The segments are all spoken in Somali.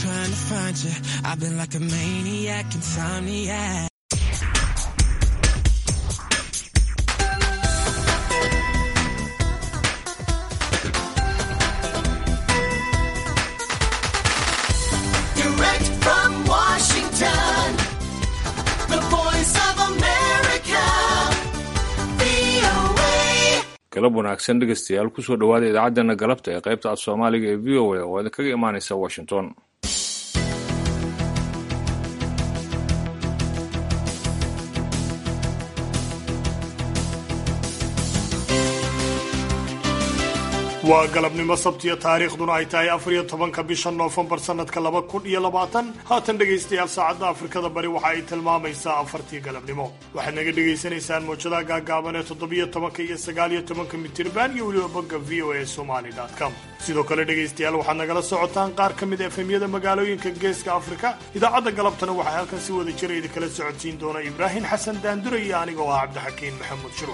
trying to find you. I've been like a maniac, insomniac. Direct from Washington, the voice of America, VOA. galab wanaagsan dhegeystayaal kusoo dhawaada idaacaddeena galabta ee qaybta af Soomaaliga ee VOA oo idinkaga imaanaysa Washington. waa galabnimo sabtiyo taariikhduna ay tahay 14 bisha Noofambar sanadka 2020 haatan dhegaystayaal saacadda Afrikada Bari waxa ay tilmaamaysaa 4tii galabnimo waxaad naga dhageysanaysaan mowjadaha gaagaaban ee 17 iyo 19 mitirban iyo weliba bogga voasomali.com sidoo kale dhegaystayaal waxaad nagala socotaan qaar ka mid ah efemyada magaalooyinka geeska Afrika idaacadda galabtana waxaa halkan si wada jir idin kala socodsiin doona Ibrahim Xasan Daandure iyo anigoo ah Cabdixakiin Maxamuud Shirwa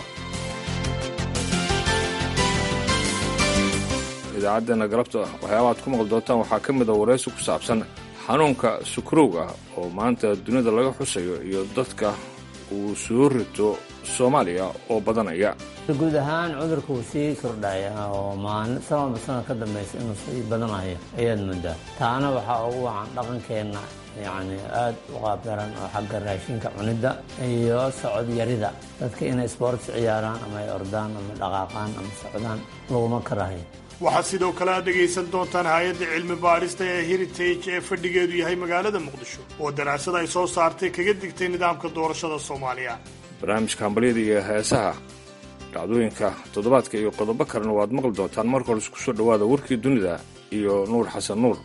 idaacaddeena galabta waxyaabaha aad ku maqli doontaan waxaa ka mid a waraysi ku saabsan xanuunka sukarowga oo maanta dunida laga xusayo iyo dadka uu soo rito Soomaaliya oo badanaya guud ahaan cudurku wuu sii kordhaya oo sanad ka dambaysa inuu sii badanayo ayaad moodaa taana waxaa ugu wacan dhaqankeena yacni aad u qaabdaran oo xagga raashinka cunidda iyo socod yarida dadka inay sports ciyaaraan ama ay ordaan ama dhaqaaqaan ama socdaan laguma karahayo waxaad sidoo kale aad dhegaysan doontaan hay-adda cilmi baadhista ee heritage ee fadhigeedu yahay magaalada muqdisho oo daraasad ay soo saartay kaga digtay nidaamka doorashada Soomaaliya barnaamijka hambaliyada iyo heesaha dhacdooyinka toddobaadka iyo qodobo kalena waad maqli doontaan marka hore isku soo dhawaada warkii dunida iyo Nuur Xasan Nuur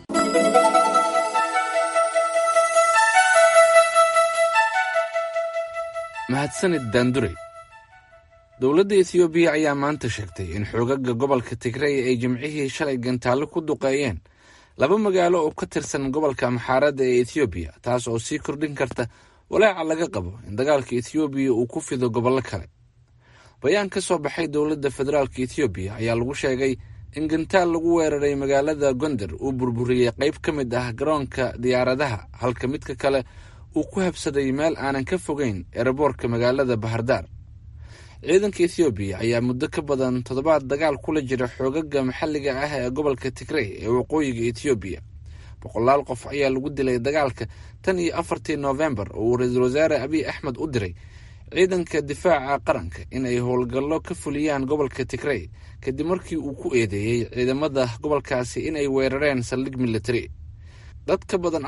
mahadsanid Daandure dowladda Ethiopia ayaa maanta sheegtay in xoogagga gobolka Tigray ay jimcihii shalay gantaalo ku duqeeyeen laba magaalo oo ka tirsan gobolka Amxaarada ee Ethiopia taas oo sii kordhin karta walaaca laga qabo in dagaalka Ethiopia uu ku fido gobollo kale bayaan ka soo baxay dowladda federaalka Ethiopia ayaa lagu sheegay in gantaal lagu weeraray magaalada Gondar uu burburiyay qayb ka mid ah garoonka diyaaradaha halka midka kale uu ku habsaday meel aanan ka fogeyn airportka magaalada Bahardar ciidanka Ethiopia ayaa muddo ka badan 7 dagaal kula jira xoogagga maxalliga ah ee gobolka Tigray ee waqooyiga Ethiopia boqolaal qof ayaa lagu dilay dagaalka tan iyo 4 November oo ra'iisul wasaare Abiy Ahmed u diray ciidanka difaaca qaranka in ay howlgallo ka fuliyaan gobolka Tigray kadib markii uu ku eedeeyay ciidamada gobolkaasi in ay weerareen saldhig military dad ka badan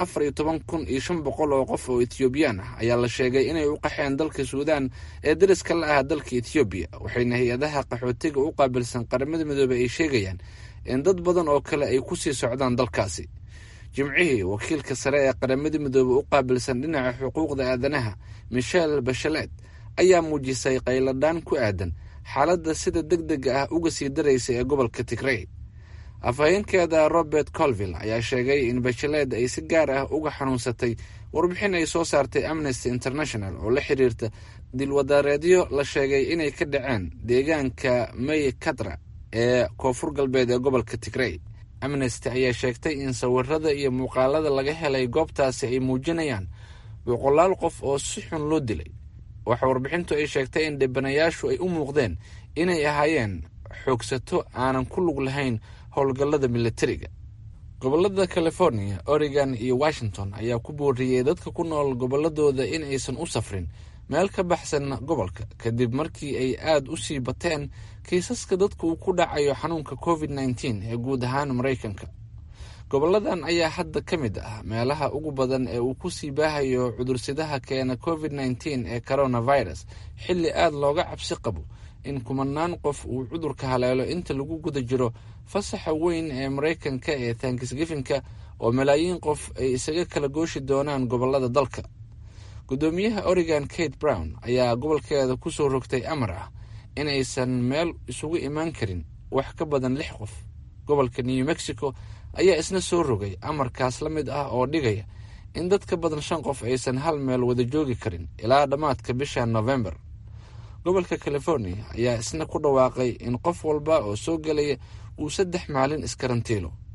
14,500 oo qof oo Ethiopian ah ayaa la sheegay inay u qaxeen dalka Suudaan ee dariska la ah dalka Ethiopia waxayna hay'adaha qaxootiga u qaabilsan qaramada midoobay ay sheegayaan in dad badan oo kale ay ku sii socdaan dalkaasi jimcihii wakiilka sare ee qaramada midoobay u qaabilsan dhinaca xuquuqda aadanaha Michelle Bachelet ayaa muujisay qayladaan ku aadan xaaladda sida degdega ah uga sii daraysa ee gobolka Tigray afhayeenkeeda Robert Colville ayaa sheegay in Bachelet ay si gaar ah uga xanuunsatay warbixin ay soo saartay Amnesty International oo la xiriirta dilwadaareedyo la sheegay inay ka dhaceen deegaanka May Kadra ee koonfur galbeed ee gobolka Tigray Amnesty ayaa sheegtay in sawirrada iyo muuqaalada laga helay goobtaasi ay muujinayaan boqolaal qof oo si xun loo dilay waxa warbixintu ay sheegtay in dhibanayaashu ay u muuqdeen inay ahaayeen xoogsato aanan ku lug lahayn howlgallada militariga gobollada California, Oregon iyo Washington ayaa ku booriyay dadka ku nool gobolladooda in aysan u safrin meel ka baxsan gobolka kadib markii ay aad u sii bateen kiisaska dadku uu ku dhacayo xanuunka COVID-19 ee guud ahaan Mareykanka goboladan ayaa hadda ka mid ah meelaha ugu badan ee uu ku sii baahayo cudursidaha keena COVID-19 ee coronavirus xilli aad looga cabsi qabo in kumanaan qof uu cudurka haleelo inta lagu guda jiro fasaxa weyn ee Mareykanka ee Thanksgiving-ka oo malaayiin qof ay isaga kala gooshi doonaan gobolada dalka gudoomiyaha Oregon Kate Brown ayaa gobolkeeda ku soo rogtay amar ah in aysan meel isugu imaan karin wax ka badan 6 qof gobolka New Mexico ayaa isna soo rogay amarkaas la mid ah oo dhigaya in dad ka badan 5 qof aysan hal meel wada joogi karin ilaa dhamaadka bisha November gobolka California ayaa isna ku dhawaaqay in qof walba oo soo galaya uu 3 maalin iskarantiilo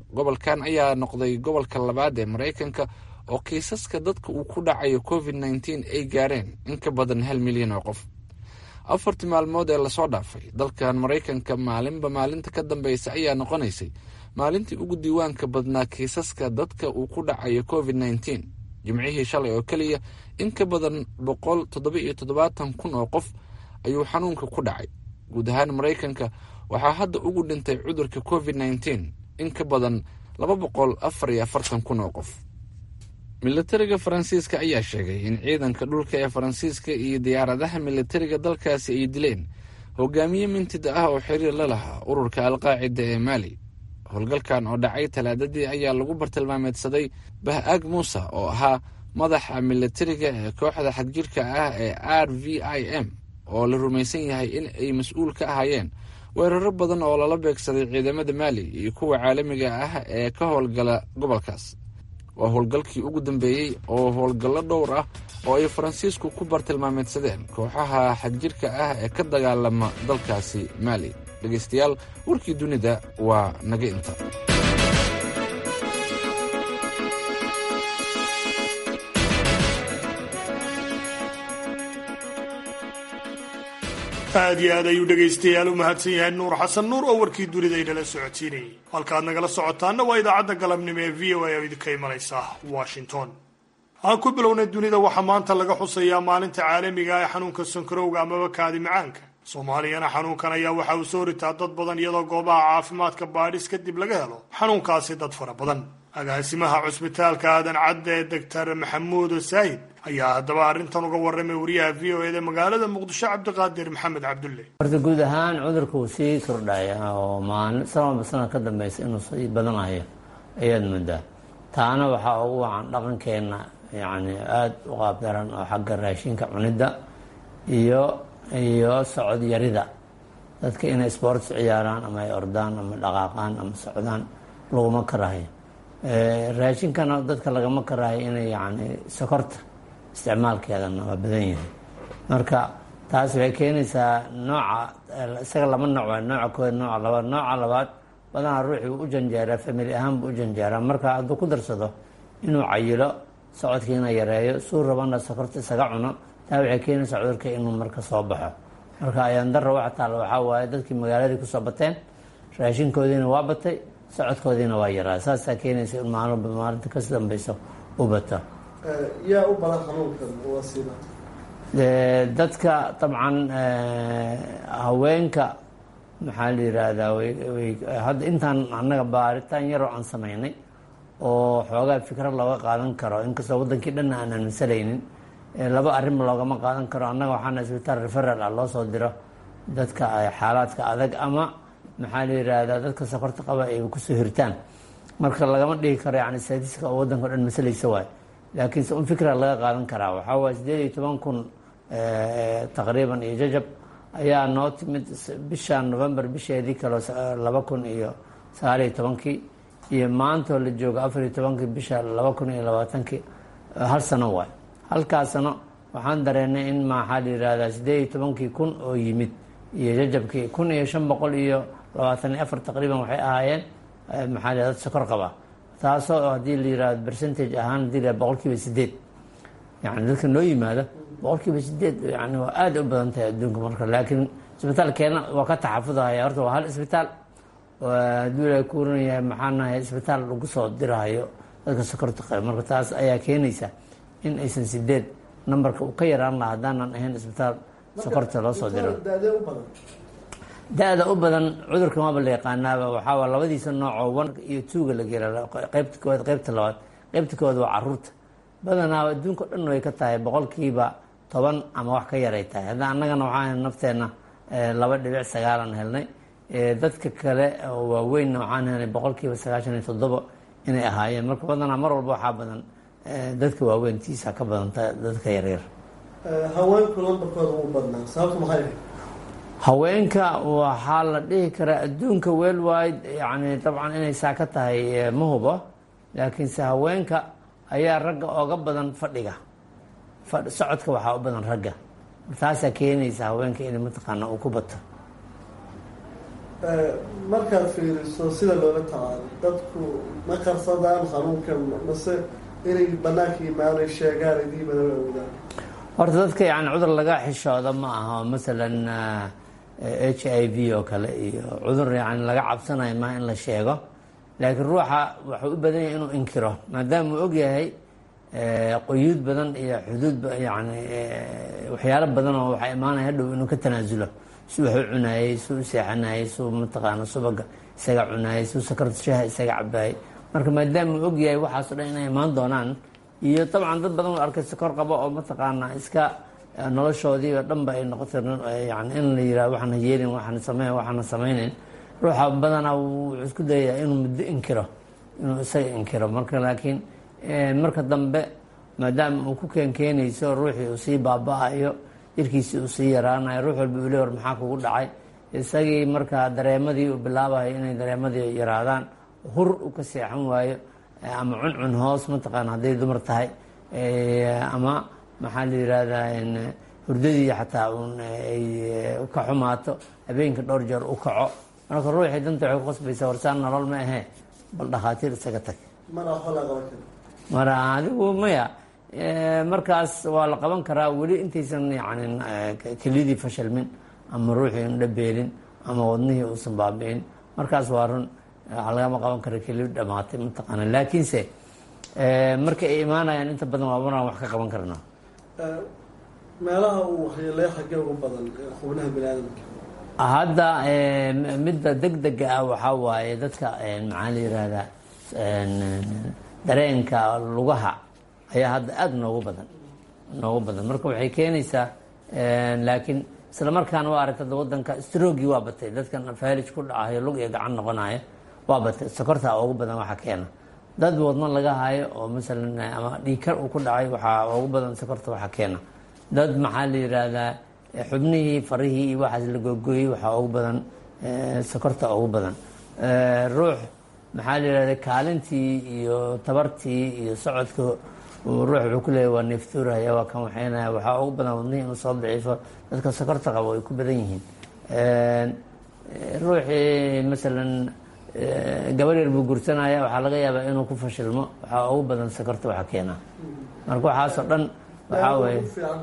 gobolkan ayaa noqday gobolka labaad ee maraykanka oo kiisaska dadka uu ku dhacayo covid-19 ay gaareen in ka badan 1 milyan oo qof. 4 maalmood ee lasoo dhaafay dalkan maraykanka maalinba maalinta ka dambeysa ayaa noqonaysay maalintii ugu diiwaanka badnaa kiisaska dadka uu ku dhacayo covid-19. jimcihii shalay oo keliya in ka badan 177,000 oo qof ayuu xanuunka ku dhacay. guud ahaan maraykanka waxaa hadda ugu dhintay cudurka covid-19 in ka badan 244,000 oo qof. militariga faransiiska ayaa sheegay in ciidanka dhulka ee faransiiska iyo diyaaradaha militariga dalkaasi ay dileen hogaamiye mintid ah oo xiriir la lahaa ururka alqaacida ee maali. howlgalkan oo dhacay talaadadii ayaa lagu bartilmaameedsaday bah-aag muuse oo ahaa madaxa militariga ee kooxda xagjirka ah ee RVIM oo la rumaysan yahay in ay mas-uul ka ahaayeen weeraro badan oo lala beegsaday ciidamada maali iyo kuwa caalamiga ah ee ka howlgala gobolkaas. waa howlgalkii ugu dambeeyey oo howlgallo dhowr ah oo ay faransiisku ku bartilmaameedsadeen kooxaha xagjirka ah ee ka dagaalama dalkaasi maali. dhegaystayaal, warkii dunida waa naga inta. aad iyo aad ayuu dhegaystayaal u mahadsan yahay nuur xasan nuur oo warkii dunida inala socotiinayay. halkaad nagala socotaanna waa idaacadda galabnimo ee v o a oo idinka imanaysa washington. aan ku bilownay dunida waxaa maanta laga xusayaa maalinta caalamiga ee xanuunka sankarowga amaba kaadi macaanka. soomaaliyana xanuunkan ayaa waxa uu soo ritaa dad badan iyadoo goobaha caafimaadka baadhis kadib laga helo xanuunkaasi dad fara badan. agaasimaha cusbitaalka aadan cadde ee doctor maxamuud saahid ayaa haddaba arrintan uga warramay wariyaha v o eda magaalada muqdisho cabdiqaadir maxamed cabdulle. horta guud ahaan cudurka uu sii kordhaya oo sanadba sanad ka dambeysa inuu sii badanayo ayaad moodaa. taana waxaa ugu wacan dhaqankeena yacni aada u qaabdaran oo xagga raashinka cunidda iyo socod yarida. dadka inay sports ciyaaraan ama ay ordaan ama dhaqaaqaan ama socdaan laguma karahayo. raashinkana dadka lagama karahayo inay yacni sokorta isticmaalkeedana waa badan yahay. marka taas waxay keenaysaa nooca isaga laba nooc waa nooca koowaad nooca labaad. nooca labaad badanaa ruuxii u janjeeraa famili ahaan buu u janjeeraa. marka hadduu ku darsado inuu cayilo socodkiina yareeyo suu rabana sokorta isaga cuno taa waxay keenaysaa cudurka inuu marka soo baxo. marka ayaan darra waxa taala waxaa waaye dadkii magaaladii kusoo bateen raashinkoodiina waa batay socodkoodiina waa yaraa. saasaa keenaysa in maalinta kasi dambeyso u bato. yaa u badan xanuunkan wasiila dadka dabcan haweenka maxaa la yiraahdaa hadda intaan annaga baaritaan yaroo aan samaynay oo xoogaa fikrad looga qaadan karo inkastoo wadankii dhanna aanan masalaynin. laba arrinba loogama qaadan karo. annaga waxaana isbitaal referal ah loo soo diro dadka xaalaadka adag ama maxaa la yiraahdaa dadka sokorta qaba ay kusoo hirtaan. marka lagama dhigi karo yani statistiska oo wadanka o dhan masalaysa waay. laakiinse un fikra laga qaadan karaa. waxaa waay 18,000 taqriiban iyo jajab ayaa noo timid bisha November bisheedii kale 2019 iyo maantoo la jooga 14 bisha 2020 hal sano waay. halkaas sano waxaan dareennay in maxaa la yiraahdaa 18,000 oo yimid iyo jajabkii 1,524 taqriiban waxay ahaayeen maxaa la yiraahdaa sokor qaba. taasoo haddii la yiraahdo percentage ahaan haddii la 8% yani dadka noo yimaada 8% yani waa aad u badan tahay adduunka. marka laakiin isbitaalkeena waa ka taxafudahaya. horta waa hal isbitaal hadduu la kuuran yahay maxaa nahay isbitaal lagu soo dirahayo dadka sokorta qaba. marka taas ayaa keenaysa in aysan 8 nambarka uu ka yaraan lahaa haddaanan ahayn isbitaal sokorta loo soo diro. da-da u badan cudurkan waaba la yaqaanaaba. waxaa waa labadiisa nooc oo 1 iyo 2ga la gela qaybta koowaad qaybta labaad. qaybta koowaad waa caruurta badanaa adduunka o dhan way ka tahay 10% ama wax ka yaray tahay. hadda annagana waxaan nafteena 2.9 helnay. dadka kale oo waaweynna waxaan helnay 97% inay ahaayeen. marka badanaa mar walba waxaa badan dadka waaweyntiisa ka badanta dadka yaryar. haweenku lambarkooda ugu badnaa sababtu maxay ahayd? haweenka waxaa la dhihi karaa adduunka worldwide yani dabcan inay saa ka tahay ma hubo. laakiinse haweenka ayaa ragga ooga badan fadhiga socodka waxaa u badan ragga. taasaa keenaysa haweenka inay mataqaana uu ku bato. markaad fiiriso sida loola tacaalo dadku ma qarsadaan xanuunkan mase inay banaanka imaanay sheegaan idiibana awoodaan horta dadka yani cudur laga xishooda ma aha masalan HIV oo kale iyo cudur yani laga cabsanayo ma in la sheego laakiin ruuxa wuxuu u badan yahay inuu inkiro maadaama uu ogyahay qoyuud badan iyo xuduud yani waxyaalo badan oo waxaa imaanaya hadhow inuu ka tanaasulo si wax u cunaayey si u seexanayey si mataqaana subaga isaga cunaayey si sakarta shaha isaga cabaayey marka maadaama uu ogyahay waxaasoo dhan inay imaan doonaan iyo dabcan dad badan oo arkay sakor qabo oo mataqaana iska noloshoodii oo dhanba ay noqotay yani in la yiraahdo waxaan yeelin waxaan sameyn waxaan samaynayn ruuxa badanaa wuxuu isku dayayaa inuu muddo inkiro inuu isaga inkiro marka laakiin marka dambe maadaama uu ku keenkeenayso ruuxii uu sii baaba-ayo jirkiisii uu sii yaraanayo ruux walba uu le war maxaa kugu dhacay isagii markaa dareemadii uu bilaabayo inay dareemadii yaraadaan hur u ka seexan waayo ama cuncun hoos mataqaana hadday dumar tahay ama maxaa la yihahdaa hurdadii xataa ay ka xumaato habeenka dhowr jeer u kaco marka ruuxii danta waxay ku qasbaysaa warsaan nolol ma ahee bal dhakhaatiir isaga tag mara adigu maya markaas waa la qaban karaa weli intaysan yani kelidii fashalmin ama ruuxii un dhabeelin ama wadnihii uusan baabi'in markaas waa run lagama qaban kara keli dhamaatay mataqaana laakiinse marka ay imaanayaan inta badan waa maraan wax ka qaban karnaa meelaha uu waxyeeleeyo xaggee ugu badan xubnaha biniaadamka hadda midda degdega ah waxaa waaye dadka maxaa la yihahdaa dareenka lugaha ayaa hadda aada noogu badan marka waxay keenaysaa laakiin isla markaana waa aragtada wadanka strogii waa batay dadkan faalij ku dhacayo lug iyo gacan noqonayo waa batay sokorta ugu badan waxa keena dad wadno laga hayo oo masalan ama dhiikar uu ku dhacay waxaa ugu badan sokorta waxa keena dad maxaa la yihahdaa xubnihii farihii iyo waxaas la googooyey waxaa ugu badan sokorta ugu badan ruux maxaa la yihahda kaalintii iyo tabartii iyo socodka ruux wuxuu ku leeyahy waa neeftuurhaya waa kan waxaynaya waxaa ugu badan wadnihii inuu soo daciifo dadka sokorta qabo ay ku badan yihiin ruuxii masalan gabar yar buu gursanaya waxaa laga yaabaa inuu ku fashilmo waxaa ugu badan sokorta waxa keena marka waxaasoo dhan waxaa weeye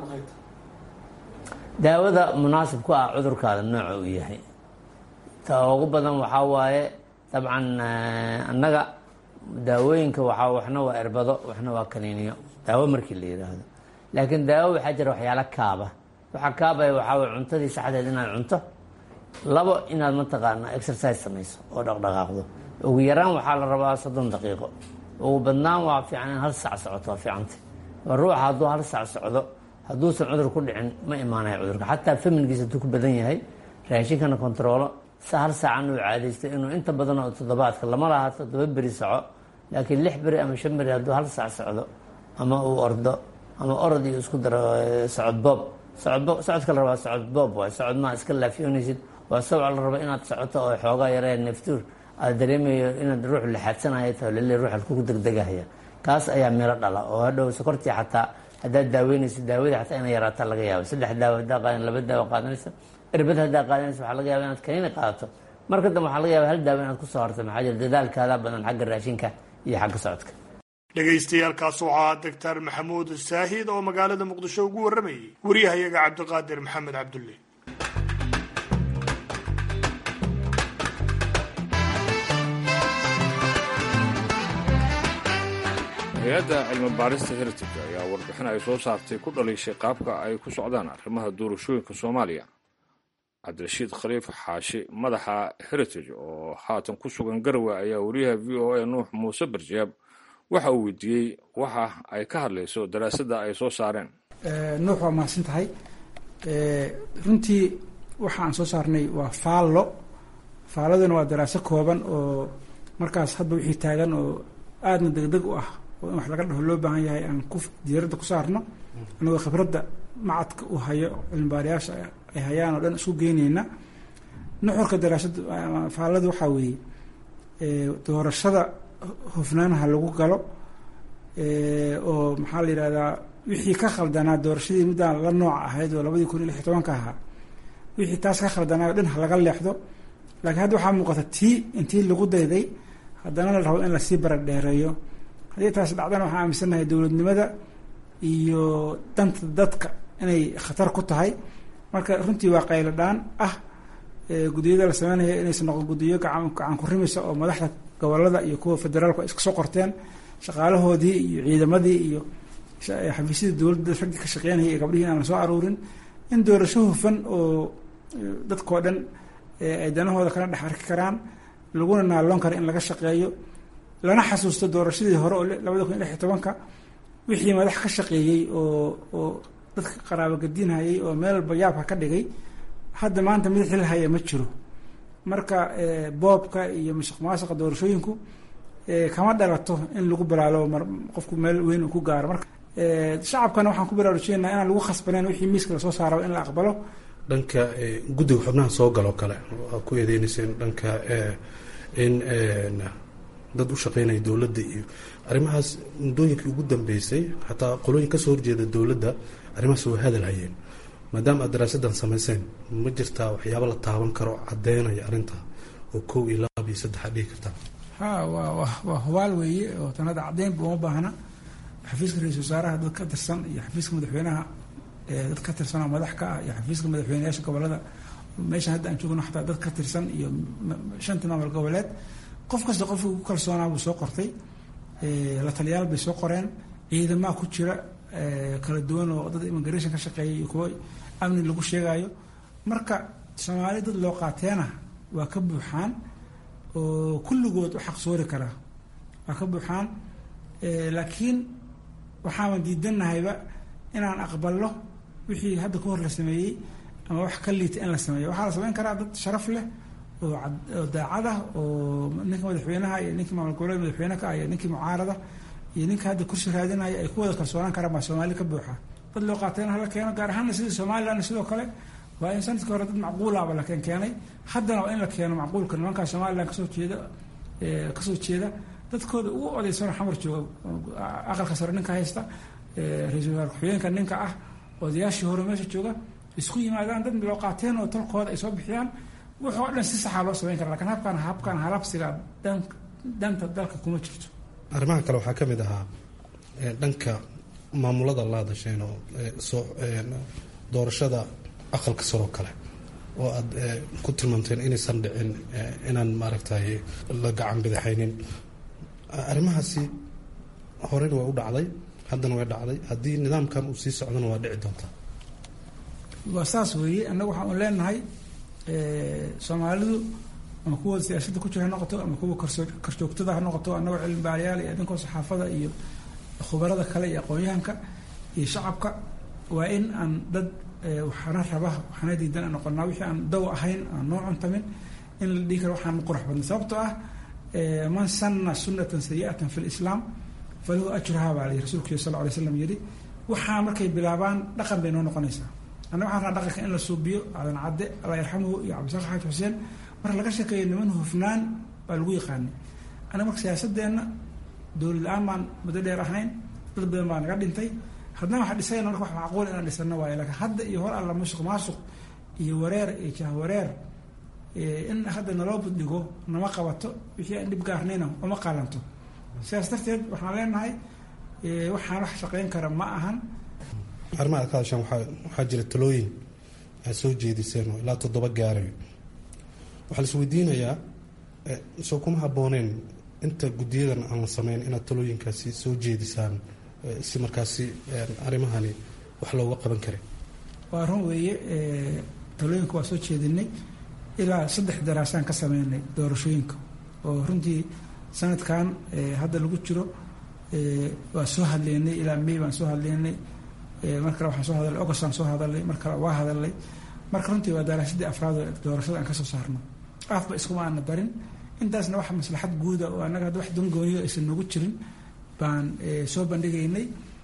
daawada munaasib ku ah cudurkaada nooca uu yahay ta ugu badan waxaa waaye dabcan annaga daawooyinka waxaa waxna waa erbado waxna waa kaniiniyo daawo markii la yidhaahdo laakiin daawo waxaa jira waxyaalo kaaba waxaa kaabaya waxaa waye cuntadii saxdeed inaad cunto labo inaad mataqaana exercise samayso oo dhaqdhaqaaqdo ugu yaraan waxaa la rabaa 30 daqiiqo ugu badnaan waa fiican in 1 saac socoto waa fiicanta ruuxa hadduu 1 saac socdo hadduusan cudur ku dhicin ma imaanayo cudurka xataa faminkiisa hadduu ku badan yahay raashinkana kontaroolo si 1 saacan uu caadaysto inuu inta badan oo toddobaadka lama laha 7 beri soco laakiin 6 beri ama 5 beri hadduu 1 saac socdo ama uu ordo ama orod iyo isku daro socod boob socodka la rabaa socod boob waay socod maa iska laafiyoonaysid waa sawca la rabo inaad socoto oo xoogaa yaree neeftuur aad dareemayo inaad ruux laxaadsanaya taho lale ruuxa ku degdegahaya kaas ayaa meelo dhala oo hadhow sokortii xataa haddaad daaweynayso daawadii xataa inay yaraataa laga yaabo 3 daawo haddaa qaadan 2 daawo qaadanaysa irbad haddaa qaadanaysa waxaa laga yaaba inaad kaniini qaadato marka dambe waxaa laga yaaba 1 daawo inaad kusoo harto maxaa jira dadaalkaadaa badan xagga raashinka iyo xagga socodka dhegaystayaaalkaas waxaa doctor maxamuud saahid oo magaalada muqdisho ugu warramayay wariyahayaga cabdiqaadir maxamed cabdulle hay-adda cilmi baarista heritage ayaa warbixin ay soo saartay ku dhaliishay qaabka ay ku socdaan arrimaha doorashooyinka soomaaliya cabdirashiid khaliif xaashi madaxa heritage oo haatan ku sugan garowe ayaa wariyaha v o a nuux muuse barjaab waxa uu weydiiyey waxa ay ka hadlayso daraasadda ay soo saareen nuux waa mahadsan tahay runtii waxa aan soo saarnay waa faalladuna waa daraaso kooban oo markaas hadba wixii taagan oo aadna degdeg u ah oo in wax laga dhaho loo baahan yahay aan diiradda ku saarno anagoo khibradda macadka u hayo cilmibaarayaasha ay hayaan oo dhan isku geynayna nuxurka daraasada faallada waxaa weeye doorashada hufnaanaha lagu galo oo maxaa la yihahdaa wixii ka khaldanaa doorashadii muddaan la nooc ahayd oo 2016 ahaa wixii taas ka khaldanaa o dhan ha laga leexdo laakiin hadda waxaa muuqata intii lagu dayday haddana la rabo in lasii baradheereeyo. haddii taas dhacdana waxaan aaminsanahay dowladnimada iyo danta dadka inay khatar ku tahay. marka runtii waa qaylo dhaan ah guddiyada la sameynaya inaysan noqon guddiyo gacan ku rimaysa oo madaxda gobolada iyo kuwa federaalku iska soo qorteen shaqaalahoodii iyo ciidamadii iyo xafiisyada dowladda raggii ka shaqeynaya iyo gabdhihii aan la soo aruurin. in doorasho hufan oo dadkoo dhan ay danahooda kala dhex arki karaan laguna naaloon kara in laga shaqeeyo, lana xasuusto doorashadii hore oo 2016 wixii madax ka shaqeeyey oo dadka qaraabo gadiinhayay oo meel bayaabka ka dhigay hadda maanta mid xil haya ma jiro. marka boobka iyo musuqmaasuqa doorashooyinku kama dhalato in lagu balaalo qofku meel weyn uu ku gaaro. marka shacabkana waxaan ku baraarujinaynaa inaan lagu khasbanayn wixii miiska lasoo saaro in la aqbalo. dhanka guddiga xubnaha soo galo kale waa ku eedeynayseen dhanka in dad u shaqeynaya dowladda iyo arrimahaas muddooyinkii ugu dambeysay xataa qolooyin kasoo horjeeda dowladda arrimahaas waa hadal hayeen. maadaama aad daraasadan samayseen ma jirtaa waxyaaba la taaban karo caddeynaya arrinta oo 1 iyo 2 iyo 3 dhihi kartaa? waa hubaal weeye oo tanada caddeynba uma baahna. xafiiska ra-iisul wasaaraha dad ka tirsan iyo xafiiska madaxweynaha dad ka tirsan oo madax ka ah iyo xafiiska madaxweynayaasha gobolada meeshan hadda aan joogno xataa dad ka tirsan iyo 5 maamul goboleed qof kasta qofkii ugu kalsoonaa buu soo qortay. la taliyaal bay soo qoreen, ciidamaha ku jira kala duwan oo dad immigration ka shaqeeya iyo kuwo amni lagu sheegayo. marka Soomaali dad loo qaateena waa ka buuxaan oo kulligood u xaqsoori karaa waa ka buuxaan. laakiin waxaan diidanahayba inaan aqbalno wixii hadda ka hor la sameeyey ama wax ka liita in la sameeyo. waxaa la sameyn karaa dad sharaf leh oo daacad ah oo ninka madaxweynaha iyo ninkii maamul goboleed madaxweyne ka ah iyo ninkii mucaarada iyo ninka hadda kursi raadinaya ay ku wada kalsoonaan karaan baa Soomaali ka buuxa. dad loo qaateen hala keeno, gaar ahaan sida Somaliland sidoo kale waa in sanadkii hore dad macquulaba la keenay. haddana waa in la keeno macquulka nimanka Somaliland kasoo jeeda dadkooda ugu odaysan xamar jooga aqalka sare ninka haysta ra-iisul wasaare ku-xigeenka ninka ah odayaashii hore meesha jooga isku yimaadaan dad loo qaateen oo talkooda ay soo bixiyaan wuxuu dhan si saxa loo sameyn karaa. laakiin habkan halabsiga danta dalka kuma jirto. arrimaha kale waxaa ka mid ahaa dhanka maamulada la hadasheen oo doorashada aqalka sare kale oo aad ku tilmaanteen inaysan dhicin inaan maaragtay la gacan bidixaynin. arrimahaasi horena waa u dhacday, haddana way dhacday. haddii nidaamkan uu sii socdana waa dhici doontaa. waa saas weeye. annaga waxaan u leenahay Soomaalidu ama kuwa siyaasadda ku jira ha noqoto ama kuwa karjoogtada ha noqoto, annagoo cilmi baarayaal iyo idinkoo saxaafada iyo khubarada kale iyo aqoon-yahanka iyo shacabka waa in aan dad waxaana raba waxaana diidan aan noqonnaa. wixii aan daw ahayn aan noo cuntamin in la dhihi karo waxaan qurux badnay. sababtoo ah man sanna sunnatan sayi'atan fi lislaam falahu ajruhaa baa layihi rasuulku sal alay slam yidhi. waxaa markay bilaabaan dhaqan bay noo noqonaysaa. annaga waxaan rabaa dhaqanka in la suubiyo aadan cadde allah yarxamuhu iyo cabdisaaq xaaj xuseen marka laga sheekeeyo niman hufnaan baa lagu yaqaanay. annaga marka siyaasadeenna dowlad la-aan baan muddo dheer ahayn, dad badan baa naga dhintay. haddana waxaa dhisayna marka wax macquul inaan dhisano waayo. laakiin hadda iyo hor alla musuq iyo wareer iyo jahwareer in hadda naloo buddhigo nama qabato, wixii aan dhib gaarnayna uma qaalanto. sidaas darteed waxaan leenahay waxaan wax shaqeyn kara ma ahan. arrimaha aad ka hadashaan waxaa jira talooyin aad soo jeediseen oo ilaa 7 gaarayo. waxaa la isweydiinayaa soo kuma habbooneen inta guddiyadan aan la sameyn inaad talooyinkaasi soo jeedisaan si markaasi arrimahani wax looga qaban karay? waa run weeye. talooyinka waa soo jeedinay ilaa 3 daraasaan ka sameynay doorashooyinka oo runtii sanadkan hadda lagu jiro. waa soo hadleynay ilaa May baan soo hadleynay, mar kale waxaan soo hadalnay August aan soo hadalnay, mar kale waa hadalnay. marka runtii waa daraasadii afraad oo doorashada aan ka soo saarno. afba iskuma aana darin. intaasna wax maslaxad guuda oo annaga hadda wax dangooniyo aysan noogu jirin baan soo bandhigaynay.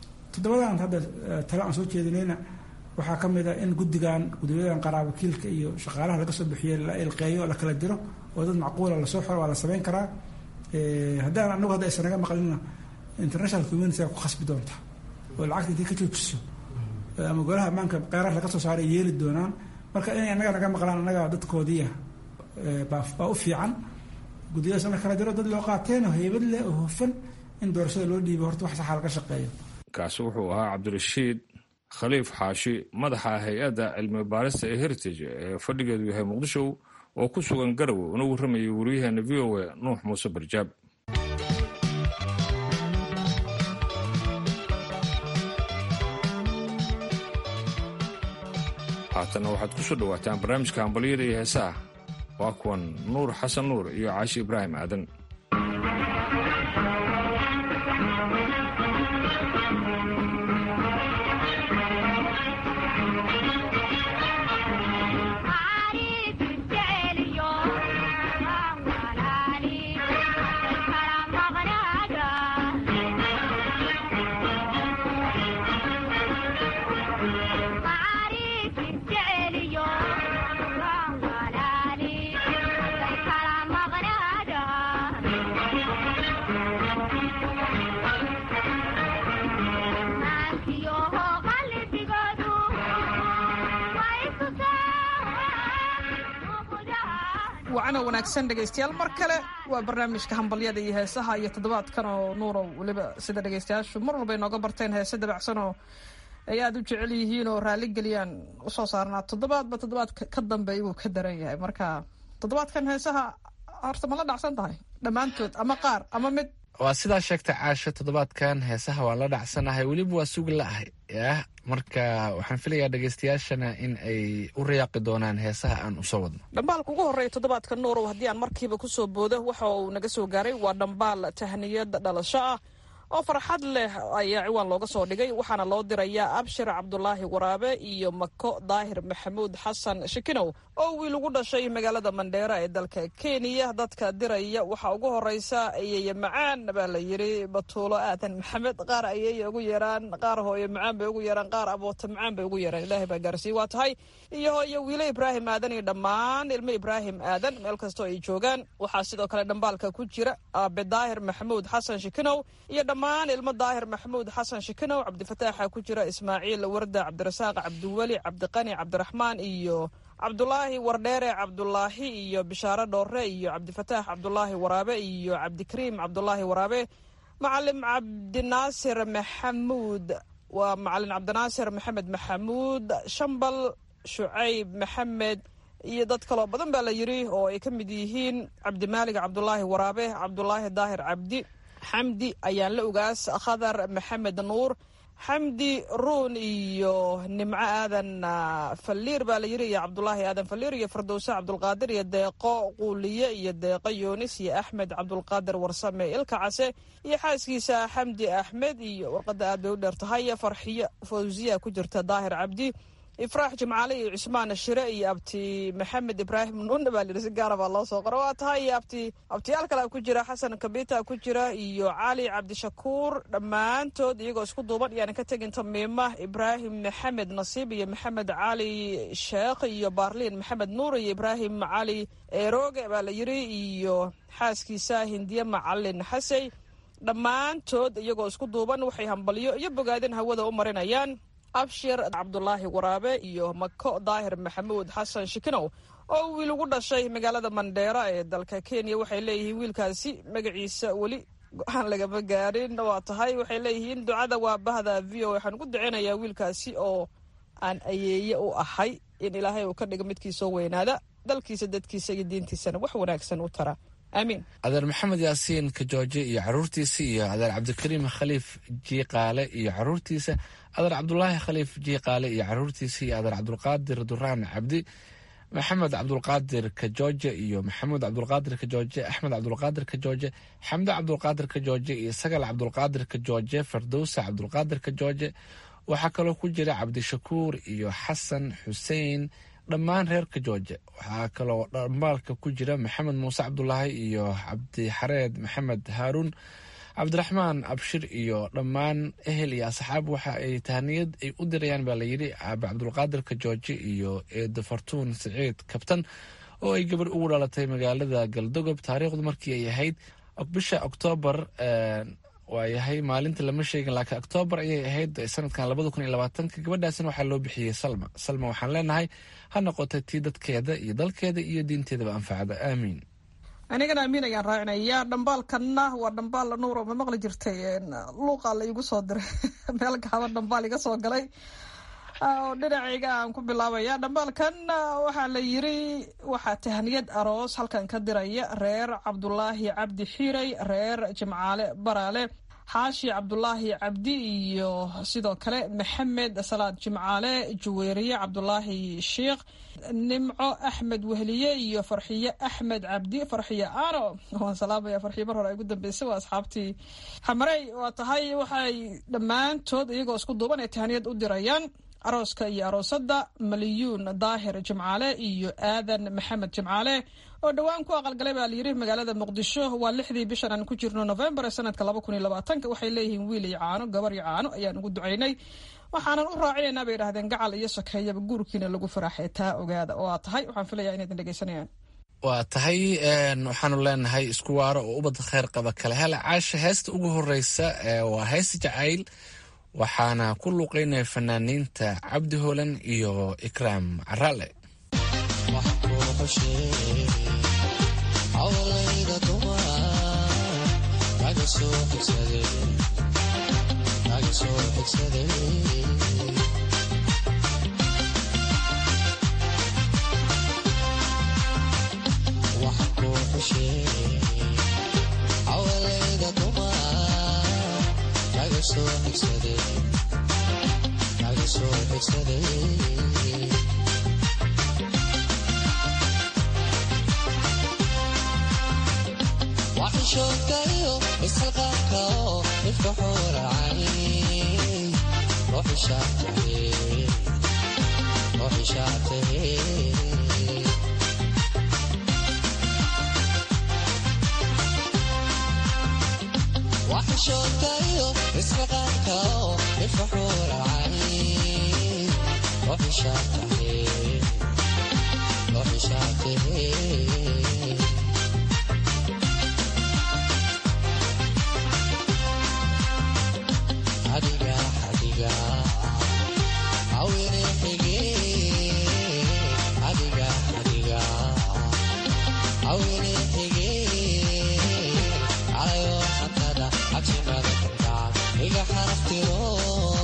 7 hadda talo aan soo jeedinayna waxaa ka mid ah in guddiyadan qaraabo wakiilka iyo shaqaalaha laga soo bixiyay la ilqeeyo la kala diro oo dad macquula la soo xiro waa la sameyn karaa. haddaan annagu hadda aysan naga maqlina international community ku khasbi doonta oo lacagta intii ka joojiso ama golaha ammaanka qeyrar laga soo saaray yeeli doonaan. marka inay annaga naga maqlaan annaga dadkoodiiya baa u fiican. guddiyadaas marka la diro dad loo qaateen oo heybad leh oo hufan in doorashada loo dhiibo horta wax saxa laga shaqeeyo. kaasi wuxuu ahaa cabdirashiid khaliif xaashi, madaxa hay-adda cilmi baarista ee heritage ee fadhigeedu yahay muqdisho, oo ku sugan Garowe una warramayay wariyaheena VOA Nuux Muuse Barjaab. haatana waxaad ku soo dhawaataan barnaamijka hambalyada iyo heesaha. waa kuwan Nuur Xasan Nuur iyo Caashi Ibraahim Aadan. wacana wanaagsan dhegaystayaal, mar kale waa barnaamijka hambalyada iyo heesaha, iyo toddobaadkan oo Nuurow weliba sida dhegaystayaashu mar walba inooga barteen heese dabacsan oo ay aad u jecel yihiin oo raali geliyaan usoo saarnaa toddobaadba toddobaadka ka dambeeya wuu ka daran yahay. marka toddobaadkan heesaha horta ma la dhacsan tahay dhammaantood ama qaar ama mid? waa sidaa sheegta Caasho, toddobaadkan heesaha waan la dhacsanahay, weliba waa sugi la'ahay marka waxaan filayaa dhegaystayaashana in ay u riyaaqi doonaan heesaha aan usoo wadno. dhambaalka ugu horreeya toddobaadka Nuurow haddii aan markiiba kusoo boodo waxa uu naga soo gaaray waa dhambaal tahniyad dhalasho ah oo farxad leh ayaa ciwaan looga soo dhigay. waxaana loo dirayaa Abshir Cabdulaahi Waraabe iyo Mako Daahir Maxamuud Xasan Shikinow oo wiil ugu dhashay magaalada Mandheera ee dalka Kenya. dadka diraya waxaa ugu horeysa ayay macaan baa la yiri Batuulo Aadan Maxamed, qaar ayay ugu yeeraan, qaar hooyo macaan bay ugu yeeraan, qaar aboota macaan bay ugu yeeraan. ilaahay baa gaarsiiyay waa tahay. iyo hooyo wiile Ibraahim Aadan iyo dhammaan ilmo Ibraahim Aadan meel kastoo ay joogaan. waxaa sidoo kale dhambaalka ku jira Aabe Daahir Maxamuud Xasan Shikinow iyo dhammaan ilmo Daahir Maxamuud Xasan Shikinow. Cabdifataaxa ku jira Ismaaciil Warda, Cabdirasaaq, Cabdiwali, Cabdiqani, Cabdiraxmaan iyo Cabdulaahi Wardheere, Cabdulaahi iyo Bishaaro Dhoore iyo Cabdifataax Cabdulaahi Waraabe iyo Cabdikariim Cabdulaahi Waraabe. Macalin Cabdinaasir Maxamuud waa Macalin Cabdinaasir Maxamed Maxamuud, Shambal Shucayb Maxamed iyo dad kaloo badan baa la yiri oo ay ka mid yihiin Cabdimaalig Cabdulaahi Waraabe, Cabdulaahi Daahir Cabdi, Xamdi ayaan la ogaas, Khadar Maxamed Nuur, Xamdi Ruun iyo Nimco Aadan Falliir baa la yiri, iyo Cabdulaahi Aadan Falliir iyo Fardowsa Cabdulqaadir iyo Deeqo Quuliye iyo Deeqo Yoonis iyo Axmed Cabdulqaadir Warsame Ilka Case iyo xaaskiisa Xamdi Axmed. iyo warqadda aad bay u dheer tahay. Farxiyo Fawziya ku jirta, Daahir Cabdi, Ifraax Jimcaale iyo Cismaan Shire iyo Abti Maxamed Ibraahim Nuun baa la yiri, si gaar ah baa loo soo qoray. waa tahay. iyo abtiyaal kale ku jira, Xasan Kabita ku jira iyo Cali Cabdishakuur, dhammaantood iyagoo isku duuban iyaan ka tegin Tamiima Ibraahim Maxamed Nasiib iyo Maxamed Cali Sheekh iyo Baarliin Maxamed Nuur iyo Ibraahim Cali Eerooge baa la yiri iyo xaaskiisa Hindiye Macalin Xasey. dhammaantood iyagoo isku duuban waxay hambalyo iyo bogaadin hawada u marinayaan Abshir Cabdulaahi Waraabe iyo Mako Daahir Maxamuud Xasan Shikinow oo wiil ugu dhashay magaalada Mandheera ee dalka Kenya. waxay leeyihiin wiilkaasi magaciisa weli go-aan lagama gaarin. waa tahay. waxay leeyihiin ducada waa bahda VOA. waxaan ku duceynayaa wiilkaasi oo aan ayeeye u ahay in ilaahay uu ka dhigo midkii soo weynaada, dalkiisa, dadkiisa iyo diintiisana wax wanaagsan u tara. amiin. adeer maxamed yaasiin Kajooje iyo caruurtiisa, iyo adeer Cabdikariim Khaliif Jiiqaale iyo caruurtiisa, adeer Cabdulaahi Khaliif Jiiqaale iyo caruurtiisa, iyo adeer Cabdulqaadir Duraan Cabdi, maxamed Cabdulqaadir Kajooje iyo maxamuud Cabdulqaadir Kajooje, axmed Cabdulqaadir Kajooje, xamdo Cabdulqaadir Kajooje iyo sagal Cabdulqaadir Kajooje, Fardowsa Cabdulqaadir Kajooje. waxaa kaloo ku jira Cabdishakuur iyo Xasan Xuseen, dhammaan reer Kajooje. waxaa kaloo dhambaalka ku jira Maxamed Muuse Cabdulaahi iyo Cabdixareed Maxamed Haaruun, Cabdiraxmaan Abshir iyo dhammaan ehel iyo asxaab. waxa ay tahniyad ay u dirayaan baa la yidhi Aabe Cabdulqaadir Kajooje iyo Eedo Fartuun Siciid Kabtan oo ay gabar ugu dhalatay magaalada Galdogob taariikhdu markii ay ahayd bisha Oktoobar waayahay maalinta lama sheegin laakiin oktoobar ayay ahayd sanadkan 2020 gabadhaasina waxaa loo bixiyey salma. salma waxaan leenahay ha noqota tii dadkeeda iyo dalkeeda iyo diinteedaba anfacda, aamiin. anigana amiin ayaan raacinaya. dhambaalkanna waa dhambaal nuuro ma maqli jirtay, luuqaa la igu soo diray meel gaaban dhambaal iga soo galay dhinacayga aan ku bilaabaya. dhambaalkan waxaa la yiri waxaa tahniyad aroos halkan ka diraya reer cabdulaahi cabdi xiirey, reer jimcaale baraale, xaashi cabdulaahi cabdi iyo sidoo kale maxamed salaad jimcaale, juweeriye cabdulaahi sheikh, nimco axmed wehliye iyo farxiye axmed cabdi. farxiye ano waan salaamaya, farxiye mar hore ay ugu dambeysay, waa asxaabtii xamarey. waa tahay waxay dhammaantood iyagoo isku duuban ay tahniyad u dirayaan arooska iyo aroosada malyuun daahir jimcaale iyo aadan maxamed jimcaale oo dhowaan ku aqalgalay baa layiri magaalada muqdisho. waa 6dii bishan aan ku jirno November sanadka 2020. waxay leeyihiin wiil iyo caano gabar iyo caano ayaan ugu ducaynay, waxaanan u raacinaynaa bay yidhahdeen gacal iyo sokeeyaba guurkiina lagu faraaxay taa ogaada. waa tahay waxaan filayaa inaydin dhegeysanayaan. waa tahay waxaanu leenahay isku waaro oo ubad khayr qaba kala hela. caasha heesta ugu horeysa waa hees jacayl, waxaana ku luuqeynaya fanaaniinta cabdi hoolan iyo ikraam caraale. وحشوكيو استلقاكو افتحوا العين روحي شاطري روحي شاطري وحشوكيو استلقاكو افتحوا العين روحي شاطري روحي شاطري حديقة حديقة عويني حقي حديقة حديقة عويني حقي على حتى دا عكسي ماذا تنتع إيقا حرفتي رو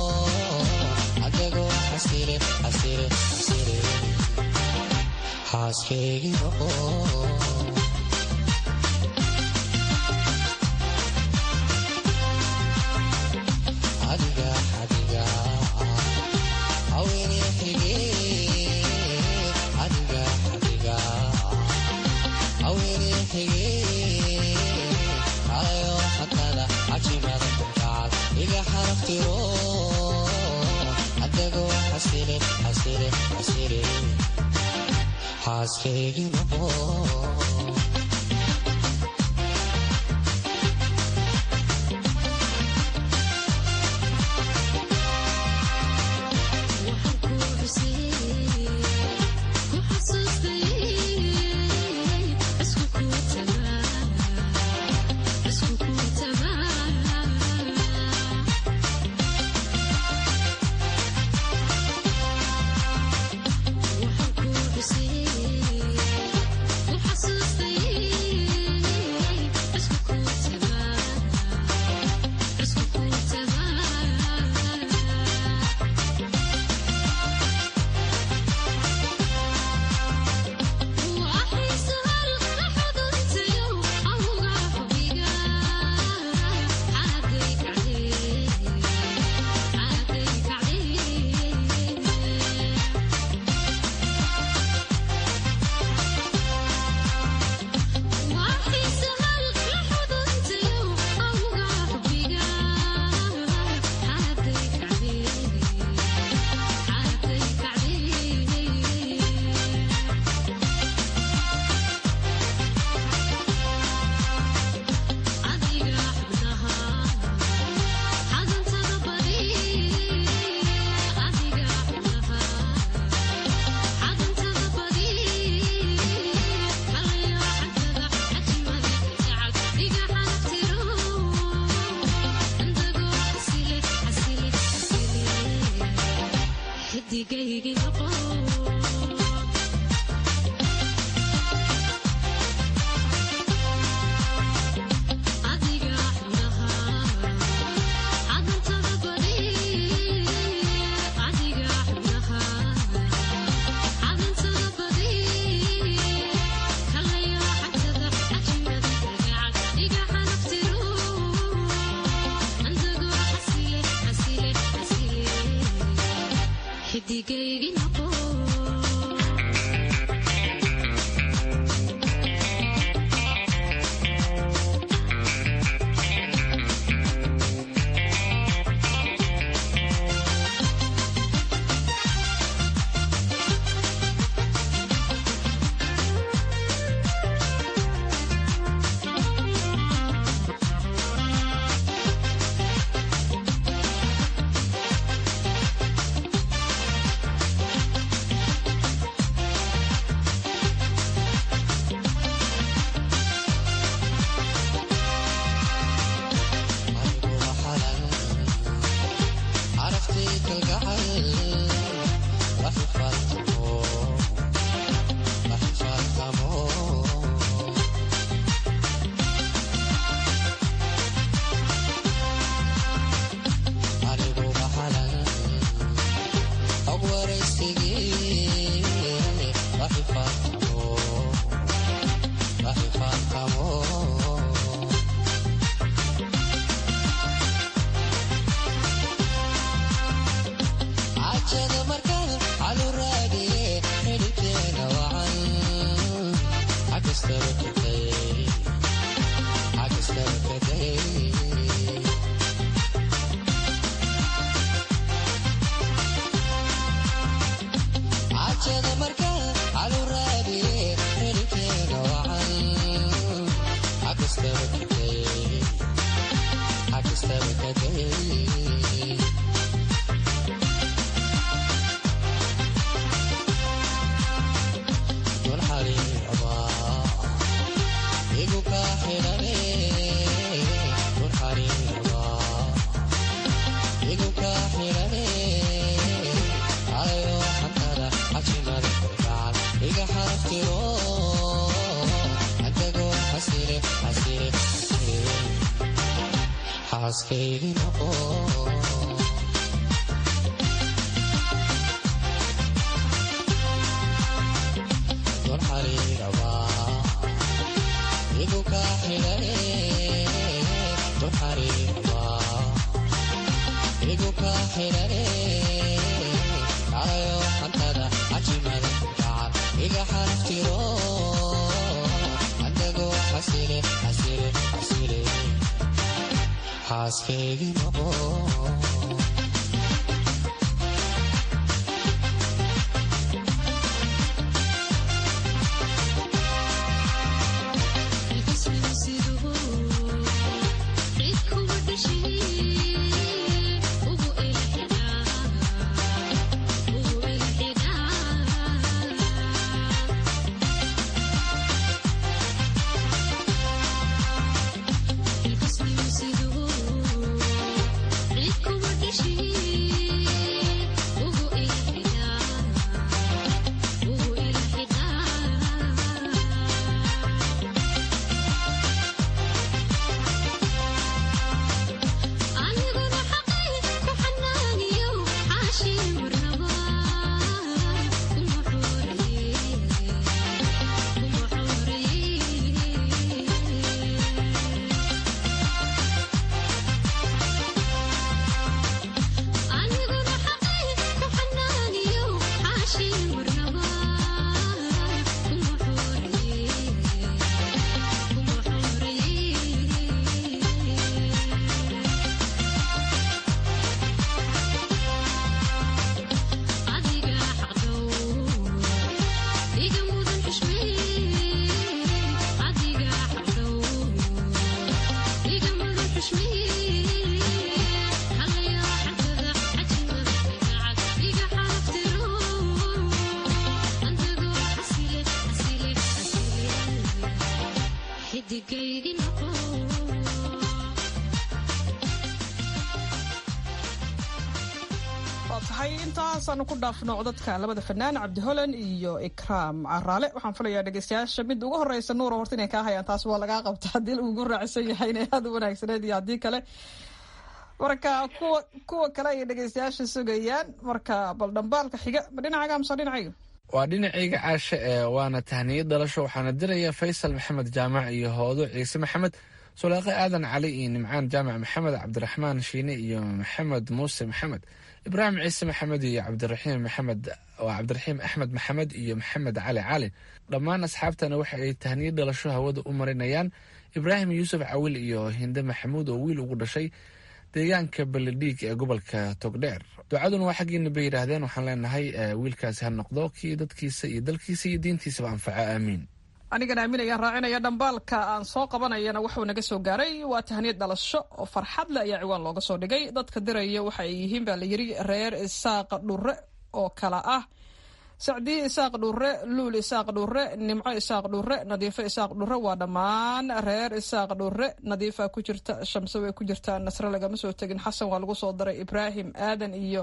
عدقو حسيري حسيري حسيري حاسكي رو Asking وحكوا بسي وحسوا intaasaan ku dhaafno codadka labada fanaan Cabdi Holan iyo Ikraam Caraale waxaan filayaa dhageystayaasha mid ugu horeysa nuur horta inay ka hayaan taas waa laga qabtaa hadii ugu raacsan yahay inay aad u wanaagsaneed iyo hadii kale marka kuwa kale ay dhageystayaasha sugayaan marka bal dhambaalka xiga dhinacaga amsa dhinacayga waa dhinacayga caashe waana tahniyad dhalasho waxaana diraya Faysal Maxamed Jaamac iyo Hoodo Ciise Maxamed sulaaqe aadan cali iyo nimcaan jaamac maxamed, cabdiraxmaan shiine iyo maxamed muuse maxamed, ibraahim ciise maxamed iyo cabdiraxiim axmed maxamed iyo maxamed cali cali. dhammaan asxaabtana waxa ay tahniyo dhalasho hawada u marinayaan ibraahim yuusuf cawil iyo hinde maxamuud oo wiil ugu dhashay deegaanka beledhiig ee gobolka togdheer. ducaduna waa xaggiina bay yidhaahdeen. waxaan leenahay wiilkaasi ha noqdo kii dadkiisa iyo dalkiisa iyo diintiisaba anfaca, aamiin. anigana aamin ayaan raacinaya. dhambaalka aan soo qabanayana wuxuu naga soo gaaray waa tahniyad dhalasho oo farxad leh ayaa ciwaan looga soo dhigay. dadka diraya waxa ay yihiin baa la yidhi reer isaaq dhure oo kala ah sacdiye isaaq dhure, luul isaaq dhure, nimco isaaq dhure, nadiifo isaaq dhure. waa dhammaan reer isaaq dhure. nadiifa ku jirta, shamse way ku jirtaa, nasre lagama soo tegin, xasan waa lagu soo daray, ibraahim aadan iyo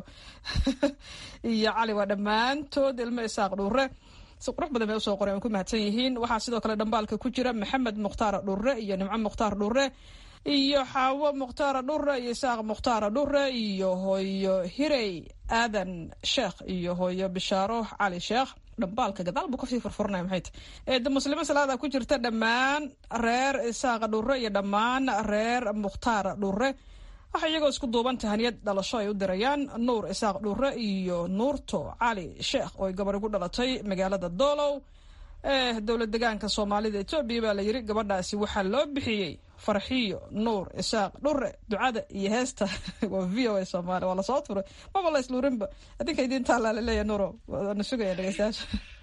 cali waa dhammaantood ilmo isaaq dhure. si qurux badan bay usoo qoreen, way ku mahadsan yihiin. waxaa sidoo kale dhambaalka ku jira maxamed mukhtaar dhure iyo nimco mukhtaar dhure iyo xaawo mukhtaar dhure iyo isaaq mukhtaar dhure iyo hooyo hirey aadan sheekh iyo hooyo bishaaro cali sheekh. dhambaalka gadaal buu kasii furfuranaya maxay tahay. eedda muslimo salaada ku jirta dhammaan reer isaaq dhure iyo dhammaan reer mukhtaar dhure. waxay iyagoo isku duuban tahaniyad dhalasho ay u dirayaan nuur isaaq dhure iyo nuurto cali sheekh oo ay gabar ugu dhalatay magaalada doolow ee dowlad degaanka soomaalida etoobiya baa la yidhi. gabadhaasi waxaa loo bixiyey farxiyo nuur isaaq dhure. ducada iyo heesta waa v o a soomaali, waa lasoo turay maba la isluurinba. adinka idiintaallaa laleeyahay nuuro, waana sugaya dhegeystayaasha.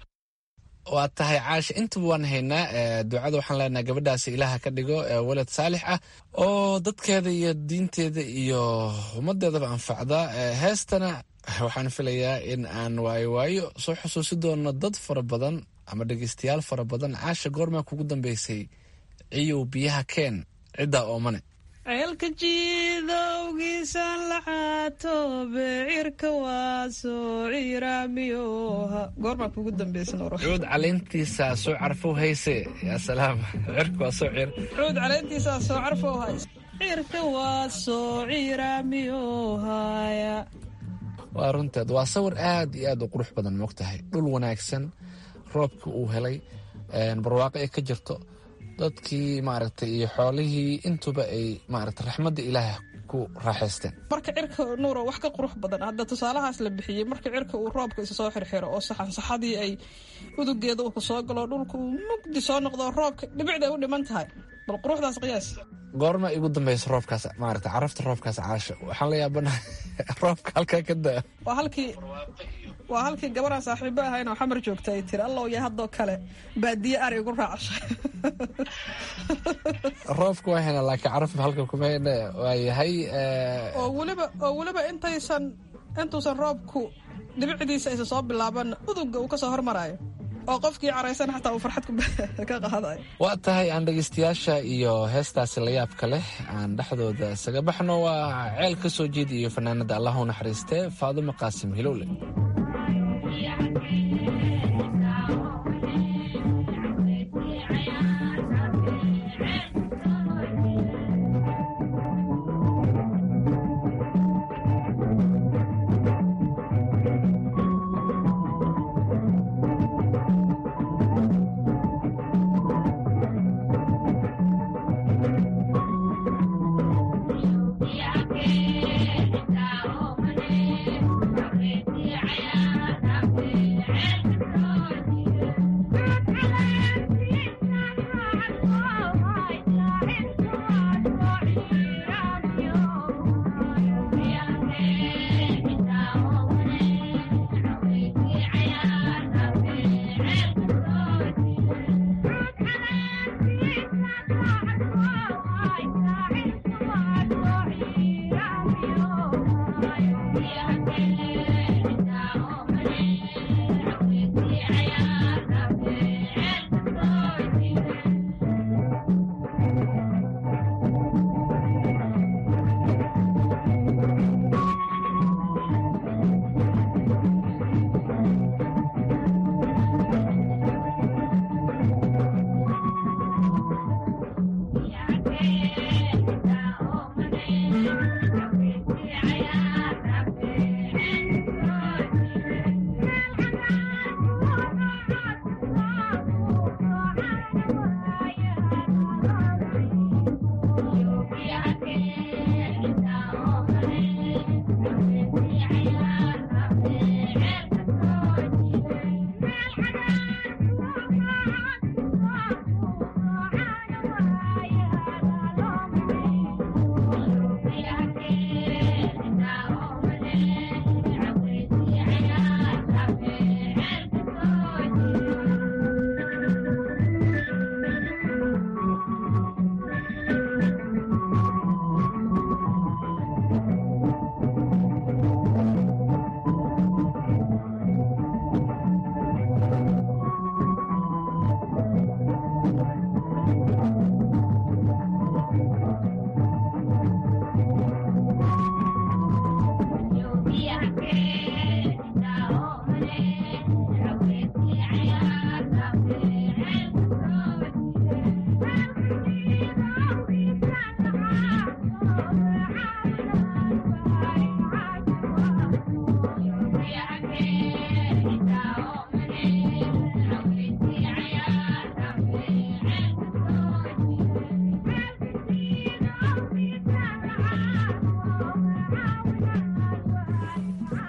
waa tahay caasha, intaba waan haynaa. ducada waxaan leenahay gabadhaasi ilaaha ka dhigo walad saalix ah oo dadkeeda iyo diinteeda iyo ummadeedaba anfacda. heestana waxaan filayaa in aan waayo soo xusuusi doono dad fara badan ama dhegeystayaal fara badan. caasha, goormaa kugu dambeysay ciyow biyaha keen ciddaa oomane? ceelka jiidowgiisaan la caato beecirka waa soo ciiraamiyoha. goormaa kugu dambaysa noro? cuud caleentiisa soo carfow hayse. yaa salaam, cirka waa soo ciir. cuud caleentiisa soo carfow hayse, cirka waa soo ciiraamiyohaya. waa runteed, waa sawir aad iyo aad u qurux badan, moogtahay. dhul wanaagsan, roobka uu helay, barwaaqo ay ka jirto, dadkii maaragtay iyo xoolihii intuba ay maaragtay raxmadda ilaah ku raaxaysteen. marka cirka nuuro wax ka qurux badan hadda tusaalahaas la bixiyey. marka cirka uu roobka isa soo xirxiro oo saxansaxadii ay udugeeda uu kusoo galo, dhulka uu mugdi soo noqdo, roobka dhibicday u dhiman tahay. bal quruxdaas qiyaas. goorma igu dambaysa roobkaas, maaragtay carafta roobkaas caasha? waxaan la yaabanahay roobka halkaa ka daa. waa halkii gabaraan saaxiibo ahayn oo xamar joogta ay tiri allow ya haddoo kale baadiye ari igu raacashay. roobka waa hena laakiin carafta halka kuma hena. waa yahay oo weliba intuusan roobku dhibicdiisa aysa soo bilaaban uduga uu kasoo hormarayo oo qofkii caraysan xataa uu farxad ka qaadayo. waa tahay aan dhegeystayaasha iyo heestaasi layaabka leh aan dhexdooda isaga baxno. waa ceel ka soo jeedi iyo fanaanada allah u naxariistee Faadumo Qaasim Hilowle.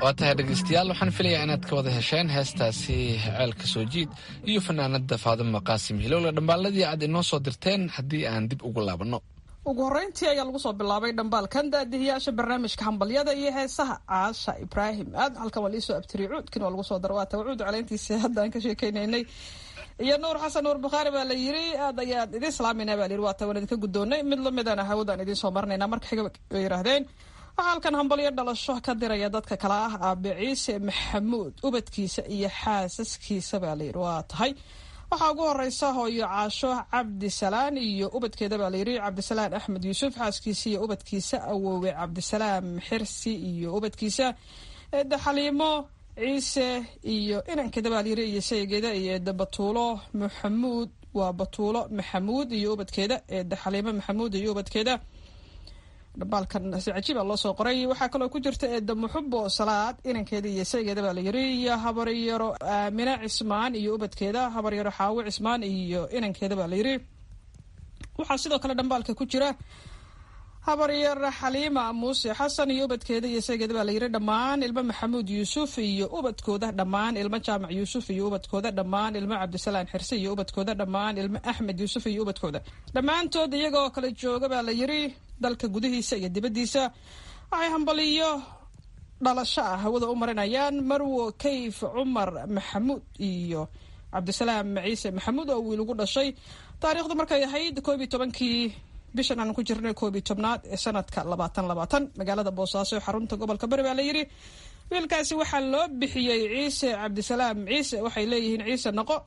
waa tahay dhegeystayaal, waxaan filayaa inaad ka wada hesheen heestaasi ceelka soo jiid iyo fanaanada faadimo qaasim hilowle. dhambaaladii aad inoo soo dirteen haddii aan dib ugu laabanno, ugu horreyntii ayaa lagu soo bilaabay dhambaalkan daadihiyaasha barnaamijka hambalyada iyo heesaha caasha ibraahim aad halkan waa liisoo abtiri cuudkin waa lagu soo daro waa tawacuud caleyntiisa haddaan ka sheekaynaynay iyo nuur xasan nuur bukhaari baa la yiri aad ayaan idin salaamayna baa la yiri waa tawan idinka guddoonnay mid lamidana hawadaan idiin soo marnaynaa marka xiga ay yidhaahdeen waxaa halkan hambalyo dhalasho ka diraya dadka kale ah aabe ciise maxamuud ubadkiisa iyo xaasaskiisa baa la yiri waa tahay waxaa ugu horeysa hooyo caasho cabdisalaan iyo ubadkeeda baa layiri cabdisalaan axmed yuusuf xaaskiisa iyo ubadkiisa awoowe cabdisalaam xirsi iyo ubadkiisa eedda xaliimo ciise iyo inankeeda baa layiri iyo shaygeeda iyo eedda batuulo maxamuud waa batuulo maxamuud iyo ubadkeeda eedda xaliimo maxamuud iyo ubadkeeda dhambaalkan si cajiiba loo soo qoray waxaa kaloo ku jirta eedda muxubo salaad inankeeda iyo saygeeda baa la yiri iyo habaryaro aamina cismaan iyo ubadkeeda habaryaro xaawo cismaan iyo inankeeda baa la yiri waxaa sidoo kale dhambaalka ku jira habaryaro xaliima muuse xasan iyo ubadkeeda iyo saygeeda baa la yiri dhammaan ilmo maxamuud yuusuf iyo ubadkooda dhammaan ilmo jaamac yuusuf iyo ubadkooda dhammaan ilmo cabdisalaan xirse iyo ubadkooda dhammaan ilmo axmed yuusuf iyo ubadkooda dhammaantood iyagoo kala jooga baa la yiri dalka gudihiisa iyo dibaddiisa waxay hambaliyo dhalasho ah hawada u marinayaan marwo kayf cumar maxamuud iyo cabdisalaam ciise maxamuud oo wiil ugu dhashay taariikhdu markay ahayd 11 bishan aan ku jirnay 11aad ee sanadka 2020 magaalada boosaaso xarunta gobolka bari baa la yiri wiilkaasi waxaa loo bixiyey ciise cabdisalaam ciise waxay leeyihiin ciise noqo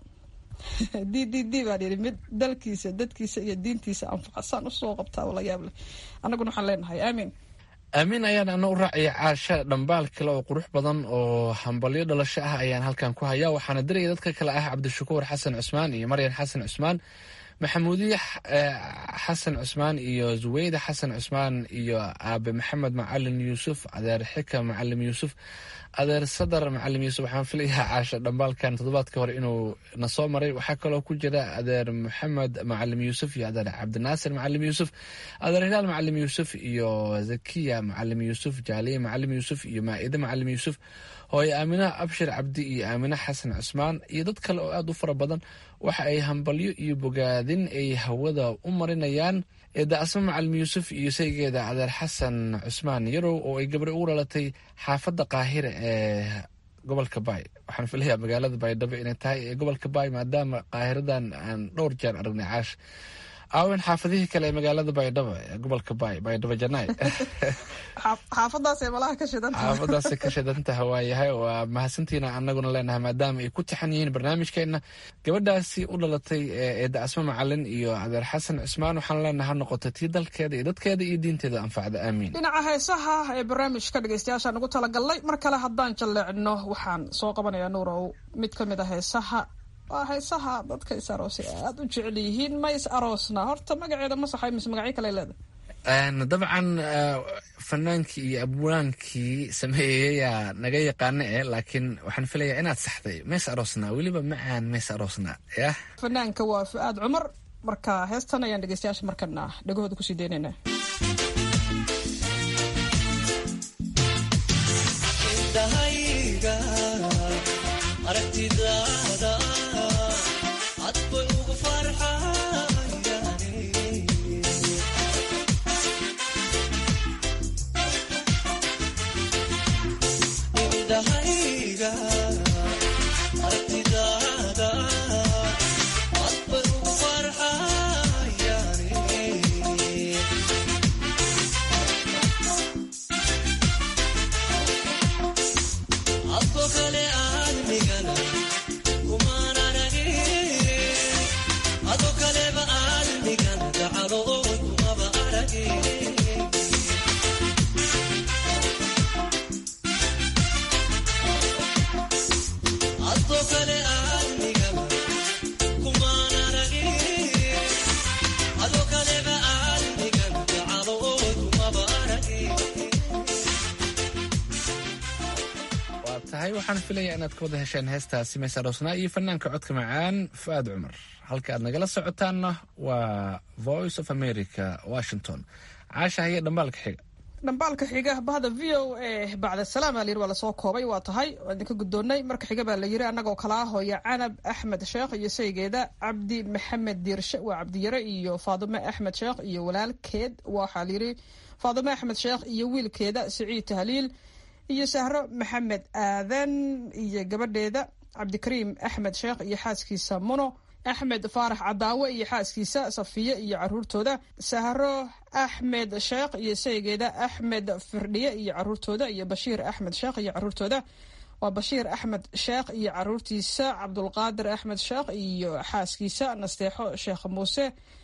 dd baa yiri mid dalkiisa dadkiisa iyo diintiisa anfacsan u soo qabtaa wala yaab leh annaguna waxaan leenahay aamin aamin ayaan ana u raaciyay caasha dhambaal kale oo qurux badan oo hambalyo dhalasho ah ayaan halkan ku hayaa waxaana diraya dadka kale ah cabdishakuur xasan cusmaan iyo maryan xasan cusmaan maxamuudiye xasan cusmaan iyo zuweyda xasan cusmaan iyo aabe maxamed macalin yuusuf adeer xika macalin yuusuf adeer sadar macalin yuusuf waxaan filayaa caasha dhambaalkan toddobaadka hore inuu na soo maray waxaa kaloo ku jira adeer maxamed macalin yuusuf iyo adeer cabdinaasir macalin yuusuf adeer hilaal macalin yuusuf iyo zakiya macalin yuusuf jaaliye macalin yuusuf iyo maa'ide macalin yuusuf hooyo aamina abshir cabdi iyo aamina xasan cusmaan iyo dad kale oo aad u fara badan waxa ay hambalyo iyo bogaadin ay hawada u marinayaan eedda asma macalin yuusuf iyo saygeeda adeer xasan cusmaan yarow oo ay gabadho ugu dhalatay xaafadda qaahira ee gobolka baay waxaan filayaa magaalada baydhabo inay tahay ee gobolka baay maadaama qaahiradan aan dhowr jeer aragnay caash aawen xaafadihii kale ee magaalada baydhabo ee gobolka baydhabo janaay xaafadaasay malaha ka shidantahay xaafadaasay ka shidantaha waayahay waa mahadsantiina annaguna leenahay maadaama ay ku taxan yihiin barnaamijkeena gabadhaasi u dhalatay eedda asma macalin iyo adeer xasan cusmaan waxaan leenahay ha noqoto tii dalkeeda iyo dadkeeda iyo diinteeda anfacda aamiin dhinaca heesaha ee barnaamijka dhegeystayaashaan ugu talagalnay mar kale haddaan jalleecno waxaan soo qabanayaa nuurow mid ka mid a heesaha waa heesaha dadka is aroosay aad u jecel yihiin ma is aroosna horta magaceeda ma saxay mise magacyo kale leedahay dabcan fanaankii iyo abwaankii sameeyeyaa naga yaqaana laakiin waxaan filayaa inaad saxday mees aroosnaa weliba macaan mees aroosnaa yah fanaanka waa Fuaad Cumar marka heestan ayaan dhegeystayaasha markana dhagahooda kusii deynayna aragtidaada ad bay ugu farxayaan indhahayga aragtidaada ad bay ugu farxayaan adko kale aadmigana waxaan filayaa inaad ka wada hesheen heestaasi mees aroosnaa iyo fanaanka codka macaan Fuaad Cumar halka aad nagala socotaanna waa Voice of America Washington caasha haya dhambaalka xiga dhambaalka xiga bahda v o a bacda salaam baa layidhi waa lasoo koobay waa tahay waa idinka guddoonnay marka xiga baa la yidhi annagoo kala hooya canab axmed sheekh iyo saygeeda cabdi maxamed diirshe waa cabdiyare iyo faadume axmed sheekh iyo walaalkeed waxaa layidhi faadume axmed sheekh iyo wiilkeeda siciid tahliil iyo sahro maxamed aadan iyo gabadheeda cabdikariim axmed sheekh iyo xaaskiisa muno axmed faarax cadaawe iyo xaaskiisa safiye iyo caruurtooda sahro axmed sheekh iyo saygeeda axmed firdhiye iyo caruurtooda iyo bashiir axmed sheekh iyo caruurtooda waa bashiir axmed sheekh iyo caruurtiisa cabdulqaadir axmed sheekh iyo xaaskiisa nasteexo sheekh muuse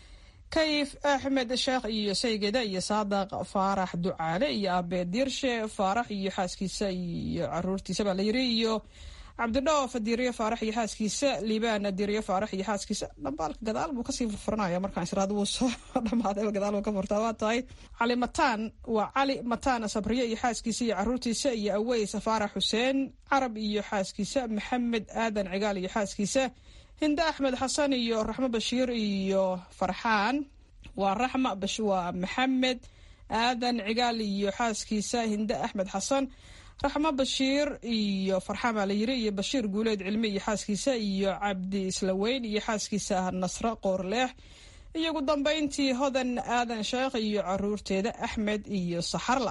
kayf axmed sheekh iyo saygeeda iyo saadaq faarax ducaale iyo aabe diirshe faarax iyo xaaskiisa iyo caruurtiisa baa layiri iyo cabdidhoof diiriye faarax iyo xaaskiisa liibaan diiriye faarax iyo xaaskiisa dhambaalka gadaal buu kasii furfuranaya markaan israad wuu soo dhamaaday gadaal buu ka furtaa waa tahay cali mataan waa cali mataan sabriye iyo xaaskiisa iyo caruurtiisa iyo aweys faarax xuseen carab iyo xaaskiisa maxamed aadan cigaal iyo xaaskiisa hinde axmed xasan iyo raxmo bashiir iyo farxaan waa raxma waa maxamed aadan cigaal iyo xaaskiisa hinde axmed xasan raxmo bashiir iyo farxaan baa la yiri iyo bashiir guuleed cilmi iyo xaaskiisa iyo cabdi islaweyn iyo xaaskiisa nasre qoorleex iyo ugu dambeyntii hodan aadan sheekh iyo caruurteeda axmed iyo saxarla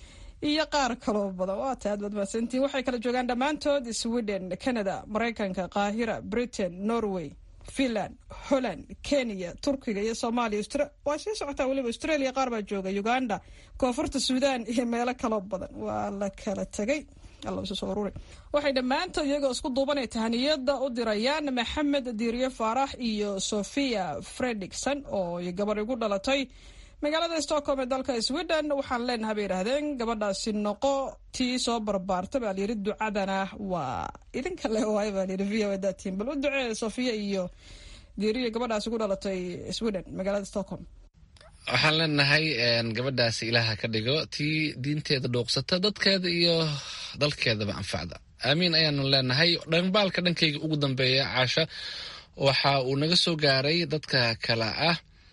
iyo qaar kaloo badan waa taad badmaadsantiin waxay kala joogaan dhammaantood sweden canada maraykanka qaahira britain norway finland holland kenya turkiga iyo soomaaliya waa sii socotaa weliba australia qaar baa jooga uganda koonfurta suudaan iyo meelo kaloo badan waa la kala tegay alla isu soo ururi waxay dhammaantood iyagoo isku duubanay tahaniyada u dirayaan maxamed diiriye faarax iyo sofia fredrickson oo gabar igu dhalatay magaalada stockholm ee dalka sweden waxaan leenahay bay yidhaahdeen gabadhaasi noqo tii soo barbaarta baa layidhi ducadana waa idinka le waay baa layidhi v o datiin bal u ducee sofia iyo diiriye gabadhaasi ku dhalatay sweden magaalada stockholm waxaan leenahay gabadhaasi ilaaha ka dhigo tii diinteeda dhuuqsata dadkeeda iyo dalkeedaba anfacda aamiin ayaanu leenahay dhambaalka dhankayga ugu dambeeya caasha waxa uu naga soo gaaray dadka kale ah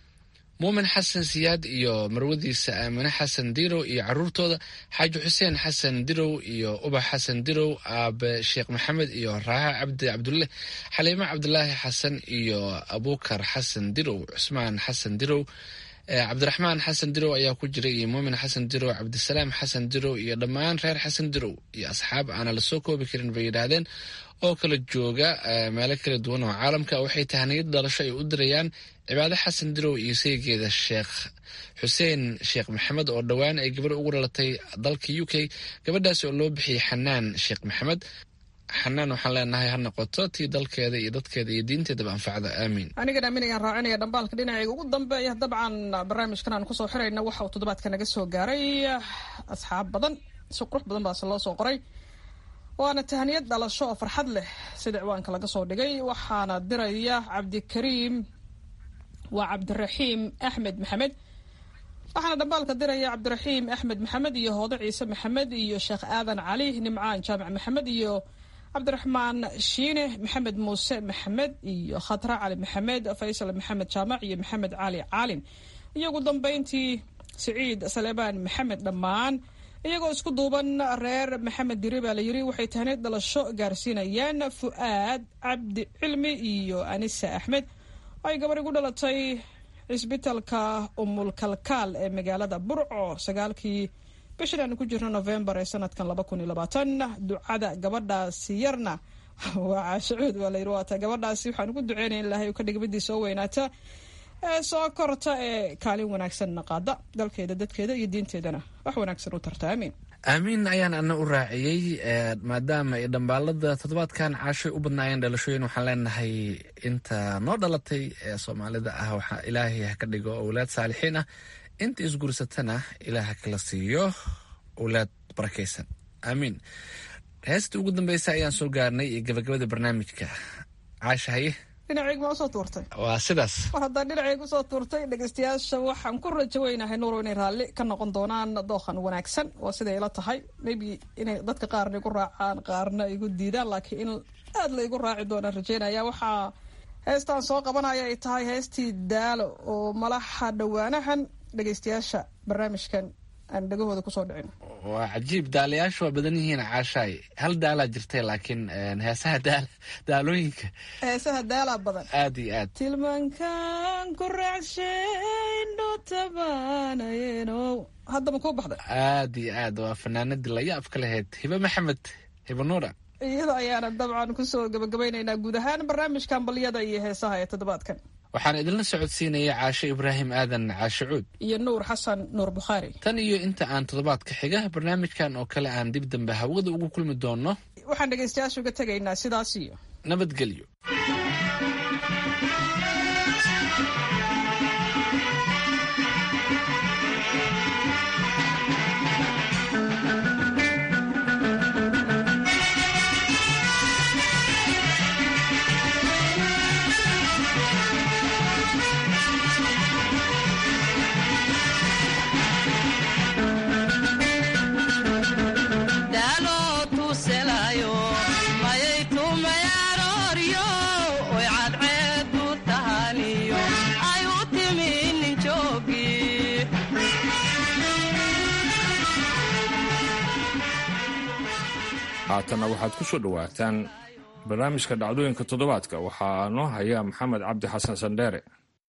muumin xasan siyaad iyo marwadiisa aamine xasan dirow iyo caruurtooda xaaji xuseen xasan dirow iyo ubax xasan dirow aabe sheekh maxamed iyo raaha cabdi cabdulle xaliimo cabdulaahi xasan iyo abukar xasan dirow cusmaan xasan dirow cabdiraxmaan xasan dirow ayaa ku jira iyo muumin xasan dirow cabdisalaam xasan dirow iyo dhammaan reer xasan dirow iyo asxaab aana lasoo koobi karin bay yidhaahdeen oo kala jooga meelo kala duwan oo caalamka waxay tahaniyad dhalasho ay u dirayaan cibaade xasan dirow iyo saygeeda sheekh xuseen sheekh maxamed oo dhowaan ay gabar ugu dhalatay dalka u k gabadhaas oo loo bixiyey xanaan sheekh maxamed xanaan waxaan leenahay ha noqoto tii dalkeeda iyo dadkeeda iyo diinteedaba anfacda aamiin anigana aaminayaan raacinaya dhambaalka dhinacayga ugu dambeeya dabcan barnaamijkan aan kusoo xirayna waxa uu toddobaadka naga soo gaaray asxaab badan si qurux badan baase loo soo qoray waana tahaniyad dhalasho oo farxad leh sida ciwaanka laga soo dhigay waxaana diraya cabdikariim waa cabdiraxiim axmed maxamed waxaana dhambaalka diraya cabdiraxiim axmed maxamed iyo hoodo ciise maxamed iyo sheekh aadan cali nimcaan jaamac maxamed iyo cabdiraxmaan shiine maxamed muuse maxamed iyo khatra cali maxamed faysal maxamed jaamac iyo maxamed cali caalin iyo ugu dambeyntii siciid saleebaan maxamed dhammaan iyagoo isku duuban reer maxamed diri baa la yiri waxay tahaniyad dhalasho gaarsiinayaan fu'aad cabdi cilmi iyo anisa axmed ay gabar igu dhalatay cisbitalka umulkalkaal ee magaalada burco 9kii bishan aanu ku jirno novembar ee sanadkan 2020 ducada gabadhaasi yarna waa caashuud waa la yiri waata gabadhaasi waxaan ugu duceynaya in ilaahay uu ka dhigo midii soo weynaata ee soo korta ee kaalin wanaagsan qaada dalkeeda dadkeeda iyo diinteedana wax wanaagsan u tarta aamiin aamiin ayaan ana u raaciyey maadaama ay dhambaalada toddobaadkan caashay u badnaayeen dhalashooyin waxaan leenahay inta noo dhalatay ee soomaalida ah waxaa ilaahay ha ka dhigo awlaad saalixiin ah inta isguursatana ilaah kala siiyo awlaad barakaysan aamiin heestii ugu dambeysa ayaan soo gaarnay iyo gabagabada barnaamijka caashahaye dhinacayga ma usoo tuurtay waa sidaas war haddaan dhinacayga usoo tuurtay dhegeystayaasha waxaan ku rajo weynahay nuuro inay raalli ka noqon doonaan dookhan wanaagsan waa siday ila tahay maybe inay dadka qaarna igu raacaan qaarna igu diidaan laakiin in aad la igu raaci doonaan rajeynaya waxaa heestaan soo qabanaya ay tahay heestii daalo oo malaxa dhowaanahan dhegeystayaasha barnaamijkan aan dhagahooda kusoo dhicin. waa cajiib, daalayaashu waa badan yihiin caashaay. hal daalaa jirtay laakiin heesaha daalooyinka heesaha daalaa badan aad iyo aad. tilmaankan ku raacshayn tabaanayeno haddaba kuu baxday aad iyo aad, waa fanaanadii la yaabka lahayd Hibe Maxamed, Hibe Nuura. iyada ayaana dabcan kusoo gabagabaynaynaa guud ahaan barnaamijkan balyada iyo heesaha ee toddobaadkan. waxaan idinla socodsiinaya Caashe Ibraahim Aadan Caashe Cuud iyo Nuur Xasan Nuur Bukhaari. tan iyo inta aan toddobaadka xiga barnaamijkan oo kale aan dib dambe hawada ugu kulmi doono, waxaan dhegaystayaasha uga tegaynaa sidaas iyo nabadgelyo. haatanna waxaad ku soo dhowaataan barnaamijka dhacdooyinka toddobaadka. waxaa noo haya maxamed cabdi xasan sandheere.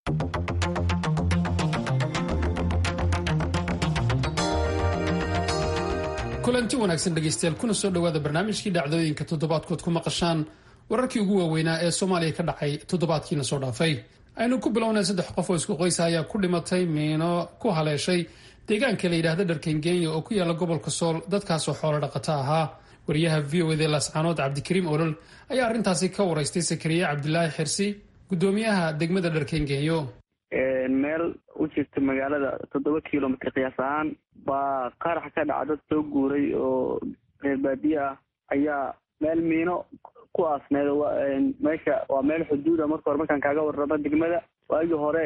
kulanti wanaagsan dhegaystayaal, kuna soo dhowaada barnaamijkii dhacdooyinka toddobaadkood ku maqashaan wararkii ugu waaweynaa ee Soomaaliya ka dhacay toddobaadkiina soo dhaafay. aynu ku bilownay 3 qof oo isku qoys ayaa ku dhimatay miino ku haleeshay deegaanka la yidhaahdo Dharkengenya oo ku yaala gobolka Sool, dadkaasoo xoolo dhaqato ahaa. wariyaha VOA Lascaanood Cabdikariim Olol ayaa arrintaasi ka waraystay Sakariye Cabdilaahi Xirsi, gudoomiyaha degmada Dharkengenyo. meel u jirta magaalada 7 kilomitir qiyaas ahaan baa qarax ka dhacay, dad soo guuray oo reer baadiye ah ayaa meel miino ku aasneed. meesha waa meel xuduuda. marka hore markaan kaaga warramo degmada waagii hore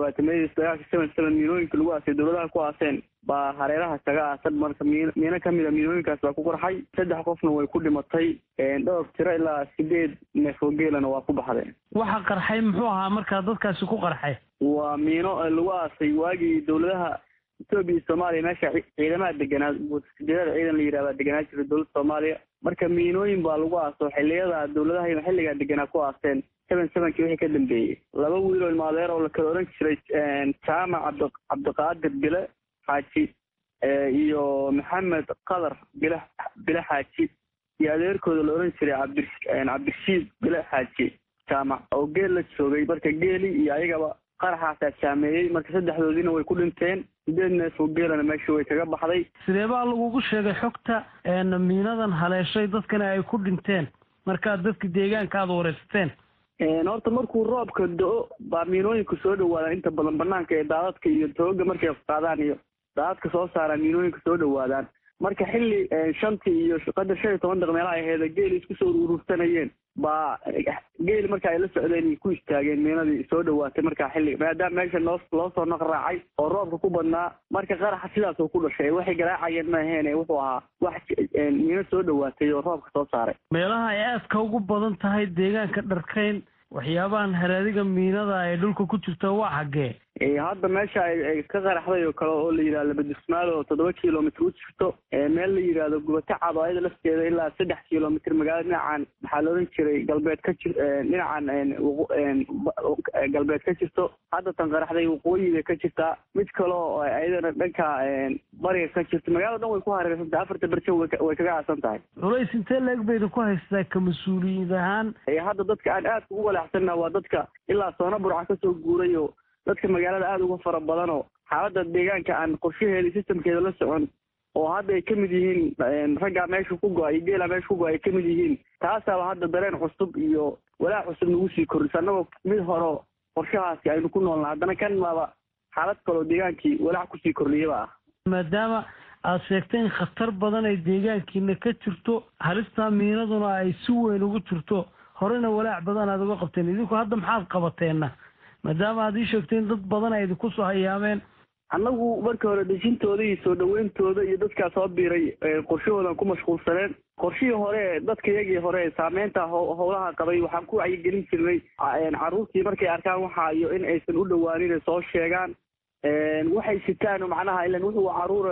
777 miinooyinka lagu aasay dowladaha ku aaseen baa hareeraha kaga aasan. marka miino ka mida miinooyinkaas baa ku qarxay, 3 qofna way ku dhimatay, dhowr tiro ilaa 8 neef oo geelana waa ku baxdeen. waxa qarxay muxuu ahaa markaa dadkaasi ku qarxay? waa miino lagu aasay waagii dowladaha Ethiopia iyo Soomaaliya meesha ciidamada deganaa guudsideeda ciidan la yiraahdo deganaa jiray dowladda Soomaaliya. marka miinooyin baa lagu aaso xilliyada dowladaha xilliga deganaa ku aaseen 77kii wixii ka dambeeyay. 2 wiil oo ilmaadeer oo la kala oran jiray Jaamac Cabdiqaadir Bile Xaaji iyo Maxamed Qadar Bile Xaaji iyo adeerkooda la oran jiray Cabdirashiid Bile Xaaji Jaamac oo geel la joogay. marka geeli iyo ayagaba qaraxaas saameeyay. marka 3doodina way ku dhinteen, 8 neef oo geelana meesha way kaga baxday. sidee baa lagugu sheegay xogta miinadan haleeshay dadkana ay ku dhinteen markaad dadka deegaanka aad wareysateen? horta markuu roobka do-o baa miinooyinka soo dhawaadaan inta badan banaanka ee daadadka iyo tooga markay qaadaan iyo daadadka soo saaraan miinooyinka soo dhawaadaan. marka xilli 5 iyo 15 meelaha ahayd geeli isku soo urursanayeen baa geeli marka ay la socdeen ku istaageen miinadii soo dhawaatay. marka xilli maadaama meesha loo soo naqraacay oo roobka ku badnaa, marka qaraxa sidaas uu ku dhashay. waxay garaacayeen ma ahayn, wuxuu ahaa wax miino soo dhawaatay oo roobka soo saaray. meelaha ay aadka ugu badan tahay deegaanka Dharkeyn waxyaabahan haraadiga miinada ay dhulka ku jirta waa xagee? hadda meesha ay ka qaraxday oo kale oo la yiraahdo Labadismaal oo 7 kilomitir u jirto, meel la yiraahdo Gubata Cad oo ayada lafteeda ilaa 3 kilomitir magaalada dhinacan waxaa la oran jiray galbeed ka jir dhinacan galbeed ka jirto. hadda tan qaraxday waqooyiga ka jirta, mid kale oo ayadana dhanka bariga ka jirta. magaalada dhan way ku hareeraysantahay, 4 barjo way kaga aasan tahay. culays intee leeg bayna ku haystaa ka mas-uuliyiin ahaan? hadda dadka aan aad ugu walaacsanna waa dadka ilaa Soona Burca ka soo guuray oo dadka magaalada aad uga fara badan oo xaaladda deegaanka aan qorshaheeda systemkeeda la socon, oo hadda ay ka mid yihiin ragga meesha ku go'ay geela meesha ku go'ay ay ka mid yihiin. taasaaba hadda dareen cusub iyo walaac cusub nagu sii kordhisa. annagoo mid hore qorshahaasi aynu ku noolna haddana kan maaba xaalad kaloo deegaankii walaac kusii kordhiyaba ah. maadaama aad sheegtay in khatar badan ay deegaankiina ka jirto, halistaa miinaduna ay si weyn ugu jirto, horena walaac badan aad uga qabteen. idinku hadda maxaad qabateenna maadaama aad ii sheegtay in dad badan ay idinku soo hayaameen? annagu marka hore dejintooda iyo soo dhaweyntooda iyo dadkaa soo biiray qorshahoodan ku mashquulsaneen. qorshihii hore dadka iyagii hore saameynta howlaha qabay waxaan ku wacyigelin jirnay carruurtii markay arkaan waxa iyo in aysan u dhawaanin soo sheegaan waxay sitaan macnaha ilan wuxuu caruure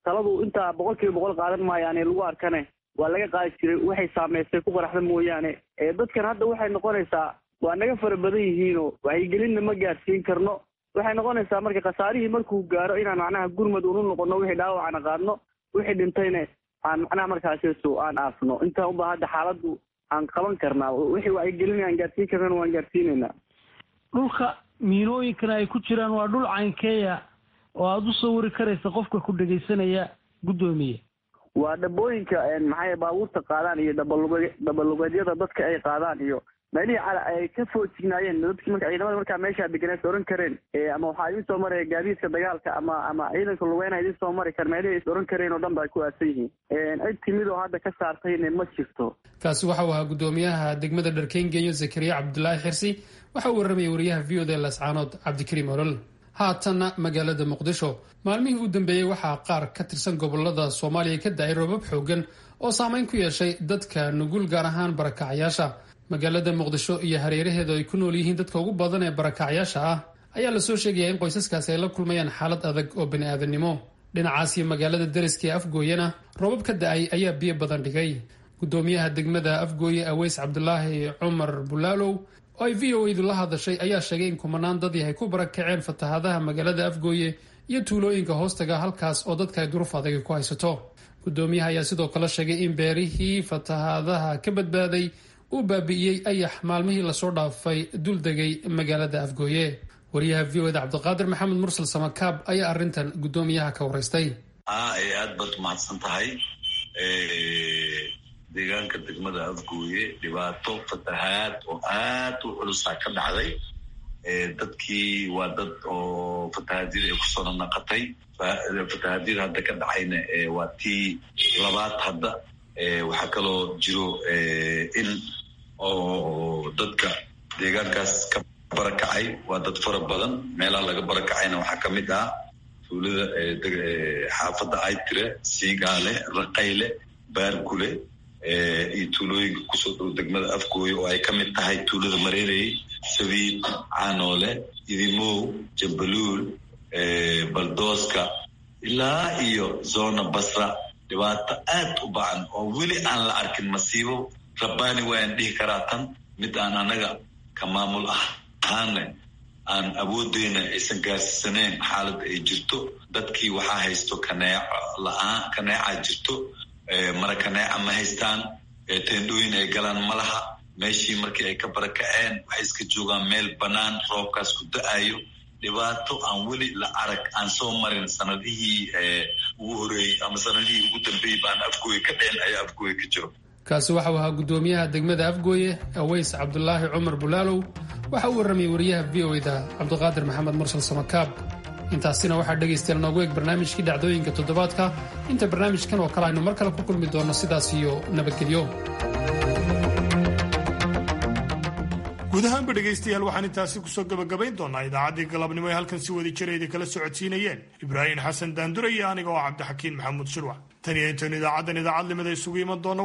taladu intaa 100% qaadan maayaan lagu arkane waa laga qaadi jiray waxay saameysay ku qaraxda mooyaane dadkan hadda waxay noqonaysaa waa naga fara badan yihiinoo wacyigelinna ma gaarsiin karno waxay noqonaysaa marka khasaarihii markuu gaaro inaan macnaha gurmad unu noqono wixii dhaawacana qaadno wixii dhintayna aan macnaha markaasiisu aan aafno intaa unbaa hadda xaaladdu aan qaban karnaa wixii wacyigelin aan gaarsiin karnana waan gaarsiinaynaa dhulka miinooyinkana ay ku jiraan waa dhul caynkeeya oo aada u sawiri karaysa qofka ku dhegaysanaya guddoomiye waa dhabooyinka maxay baabuurta qaadaan iyo dhabalugeedyada dadka ay qaadaan iyo meelihii ay ka foojignaayeen dadkii marka ciidamada markaa meeshaa deganeed oran kareen ama waxaa idin soo maraya gaadiidka dagaalka ama ciidanka lugeyna idin soo mari kar meelihii is oran kareen oo dhan ba ay ku aasan yihiin cid timid oo hadda ka saartayna ma jirto kaasi waxa uu ahaa guddoomiyaha degmada dharkeengeyo zakariya cabdulaahi xirsi waxa uu warramayay wariyaha v o d lascaanood cabdikariim olol haatanna magaalada muqdisho maalmihii u dambeeyey waxaa qaar ka tirsan gobolada soomaaliya ka da-ay roobab xoogan oo saameyn ku yeeshay dadka nugul gaar ahaan barakacyaasha magaalada muqdisho iyo hareeraheedu ay ku nool yihiin dadka ugu badan ee barakacyaasha ah ayaa lasoo sheegaya in qoysaskaasi ay la kulmayaan xaalad adag oo bani-aadamnimo dhinacaas iyo magaalada deriska ee afgooyena roobab ka da-ay ayaa biyo badan dhigay guddoomiyaha degmada afgooye aweys cabdulaahi cumar bulaalow oo ay v o edu la hadashay ayaa sheegay in kumanaan dadii ay ku barakaceen fatahaadaha magaalada afgooye iyo tuulooyinka hoostaga halkaas oo dadka ay duruuf adag ku haysato guddoomiyaha ayaa sidoo kale sheegay in beerihii fatahaadaha ka badbaaday uu baabi'iyey ayax maalmihii lasoo dhaafay duldegay magaalada afgooye wariyaha v o eda cabdiqaadir maxamed mursal samakaab ayaa arrintan guddoomiyaha ka waraystay aad baad umahadsan tahay deegaanka degmada afgooye dhibaato fatahaad oo aad u culusaa ka dhacday dadkii waa dad oo fatahaadyada ay kusoo nanaqatay fatahaadyada hadda ka dhacayna waa tii labaad hadda waxaa kaloo jiro in oo dadka deegaankaas ka barakacay waa dad fara badan meelaha laga barakacayna waxaa ka mid ah tuulada xaafadda aytire siigaale raqayle baargule iyo tuulooyinka kusoo dhow degmada afgooye oo ay ka mid tahay tuulada mareerey sabiid caanoole idimow jambaluul baldooska ilaa iyo zona basra dhibaato aad u bacan oo weli aan la arkin masiibo rabbaani waan dhihi karaa tan mid aan anaga ka maamul ahaana aan awoodeyna aysan gaarsiisaneen xaaladda ay jirto dadkii waxaa haysto kaneeca jirto mara kaneeca ma haystaan teendhooyin ay galaan ma laha meeshii markii ay ka barakaceen waxay iska joogaan meel bannaan roobkaas ku da-ayo dhibaato aan weli la arag aan soo marin sanadihii ugu horeeyey ama sanadihii ugu dambeeyey baan afgooye ka dhicin ayaa afgooye ka jiro kaasi waxa uu ahaa guddoomiyaha degmada afgooye aweys cabdulaahi cumar bulaalow waxa uu warramayay wariyaha v o eda cabdiqaadir maxamed mursal samakaab intaasina waxaa dhegaystayaal noogu eeg barnaamijkii dhacdooyinka toddobaadka inta barnaamijkan oo kale aynu mar kale ku kulmi doonno sidaas iyo nabadgelyo guud ahaanba dhegaystayaal waxaan intaasi kusoo gabagabayn doonaa idaacaddii galabnimo ee halkan si wadi jirayda kala socodsiinayeen ibraahim xasan daandure iyo aniga oo cabdixakiin maxamuud shirwac tan iyo intaynu idaacaddan idaacad limada isugu iman doonno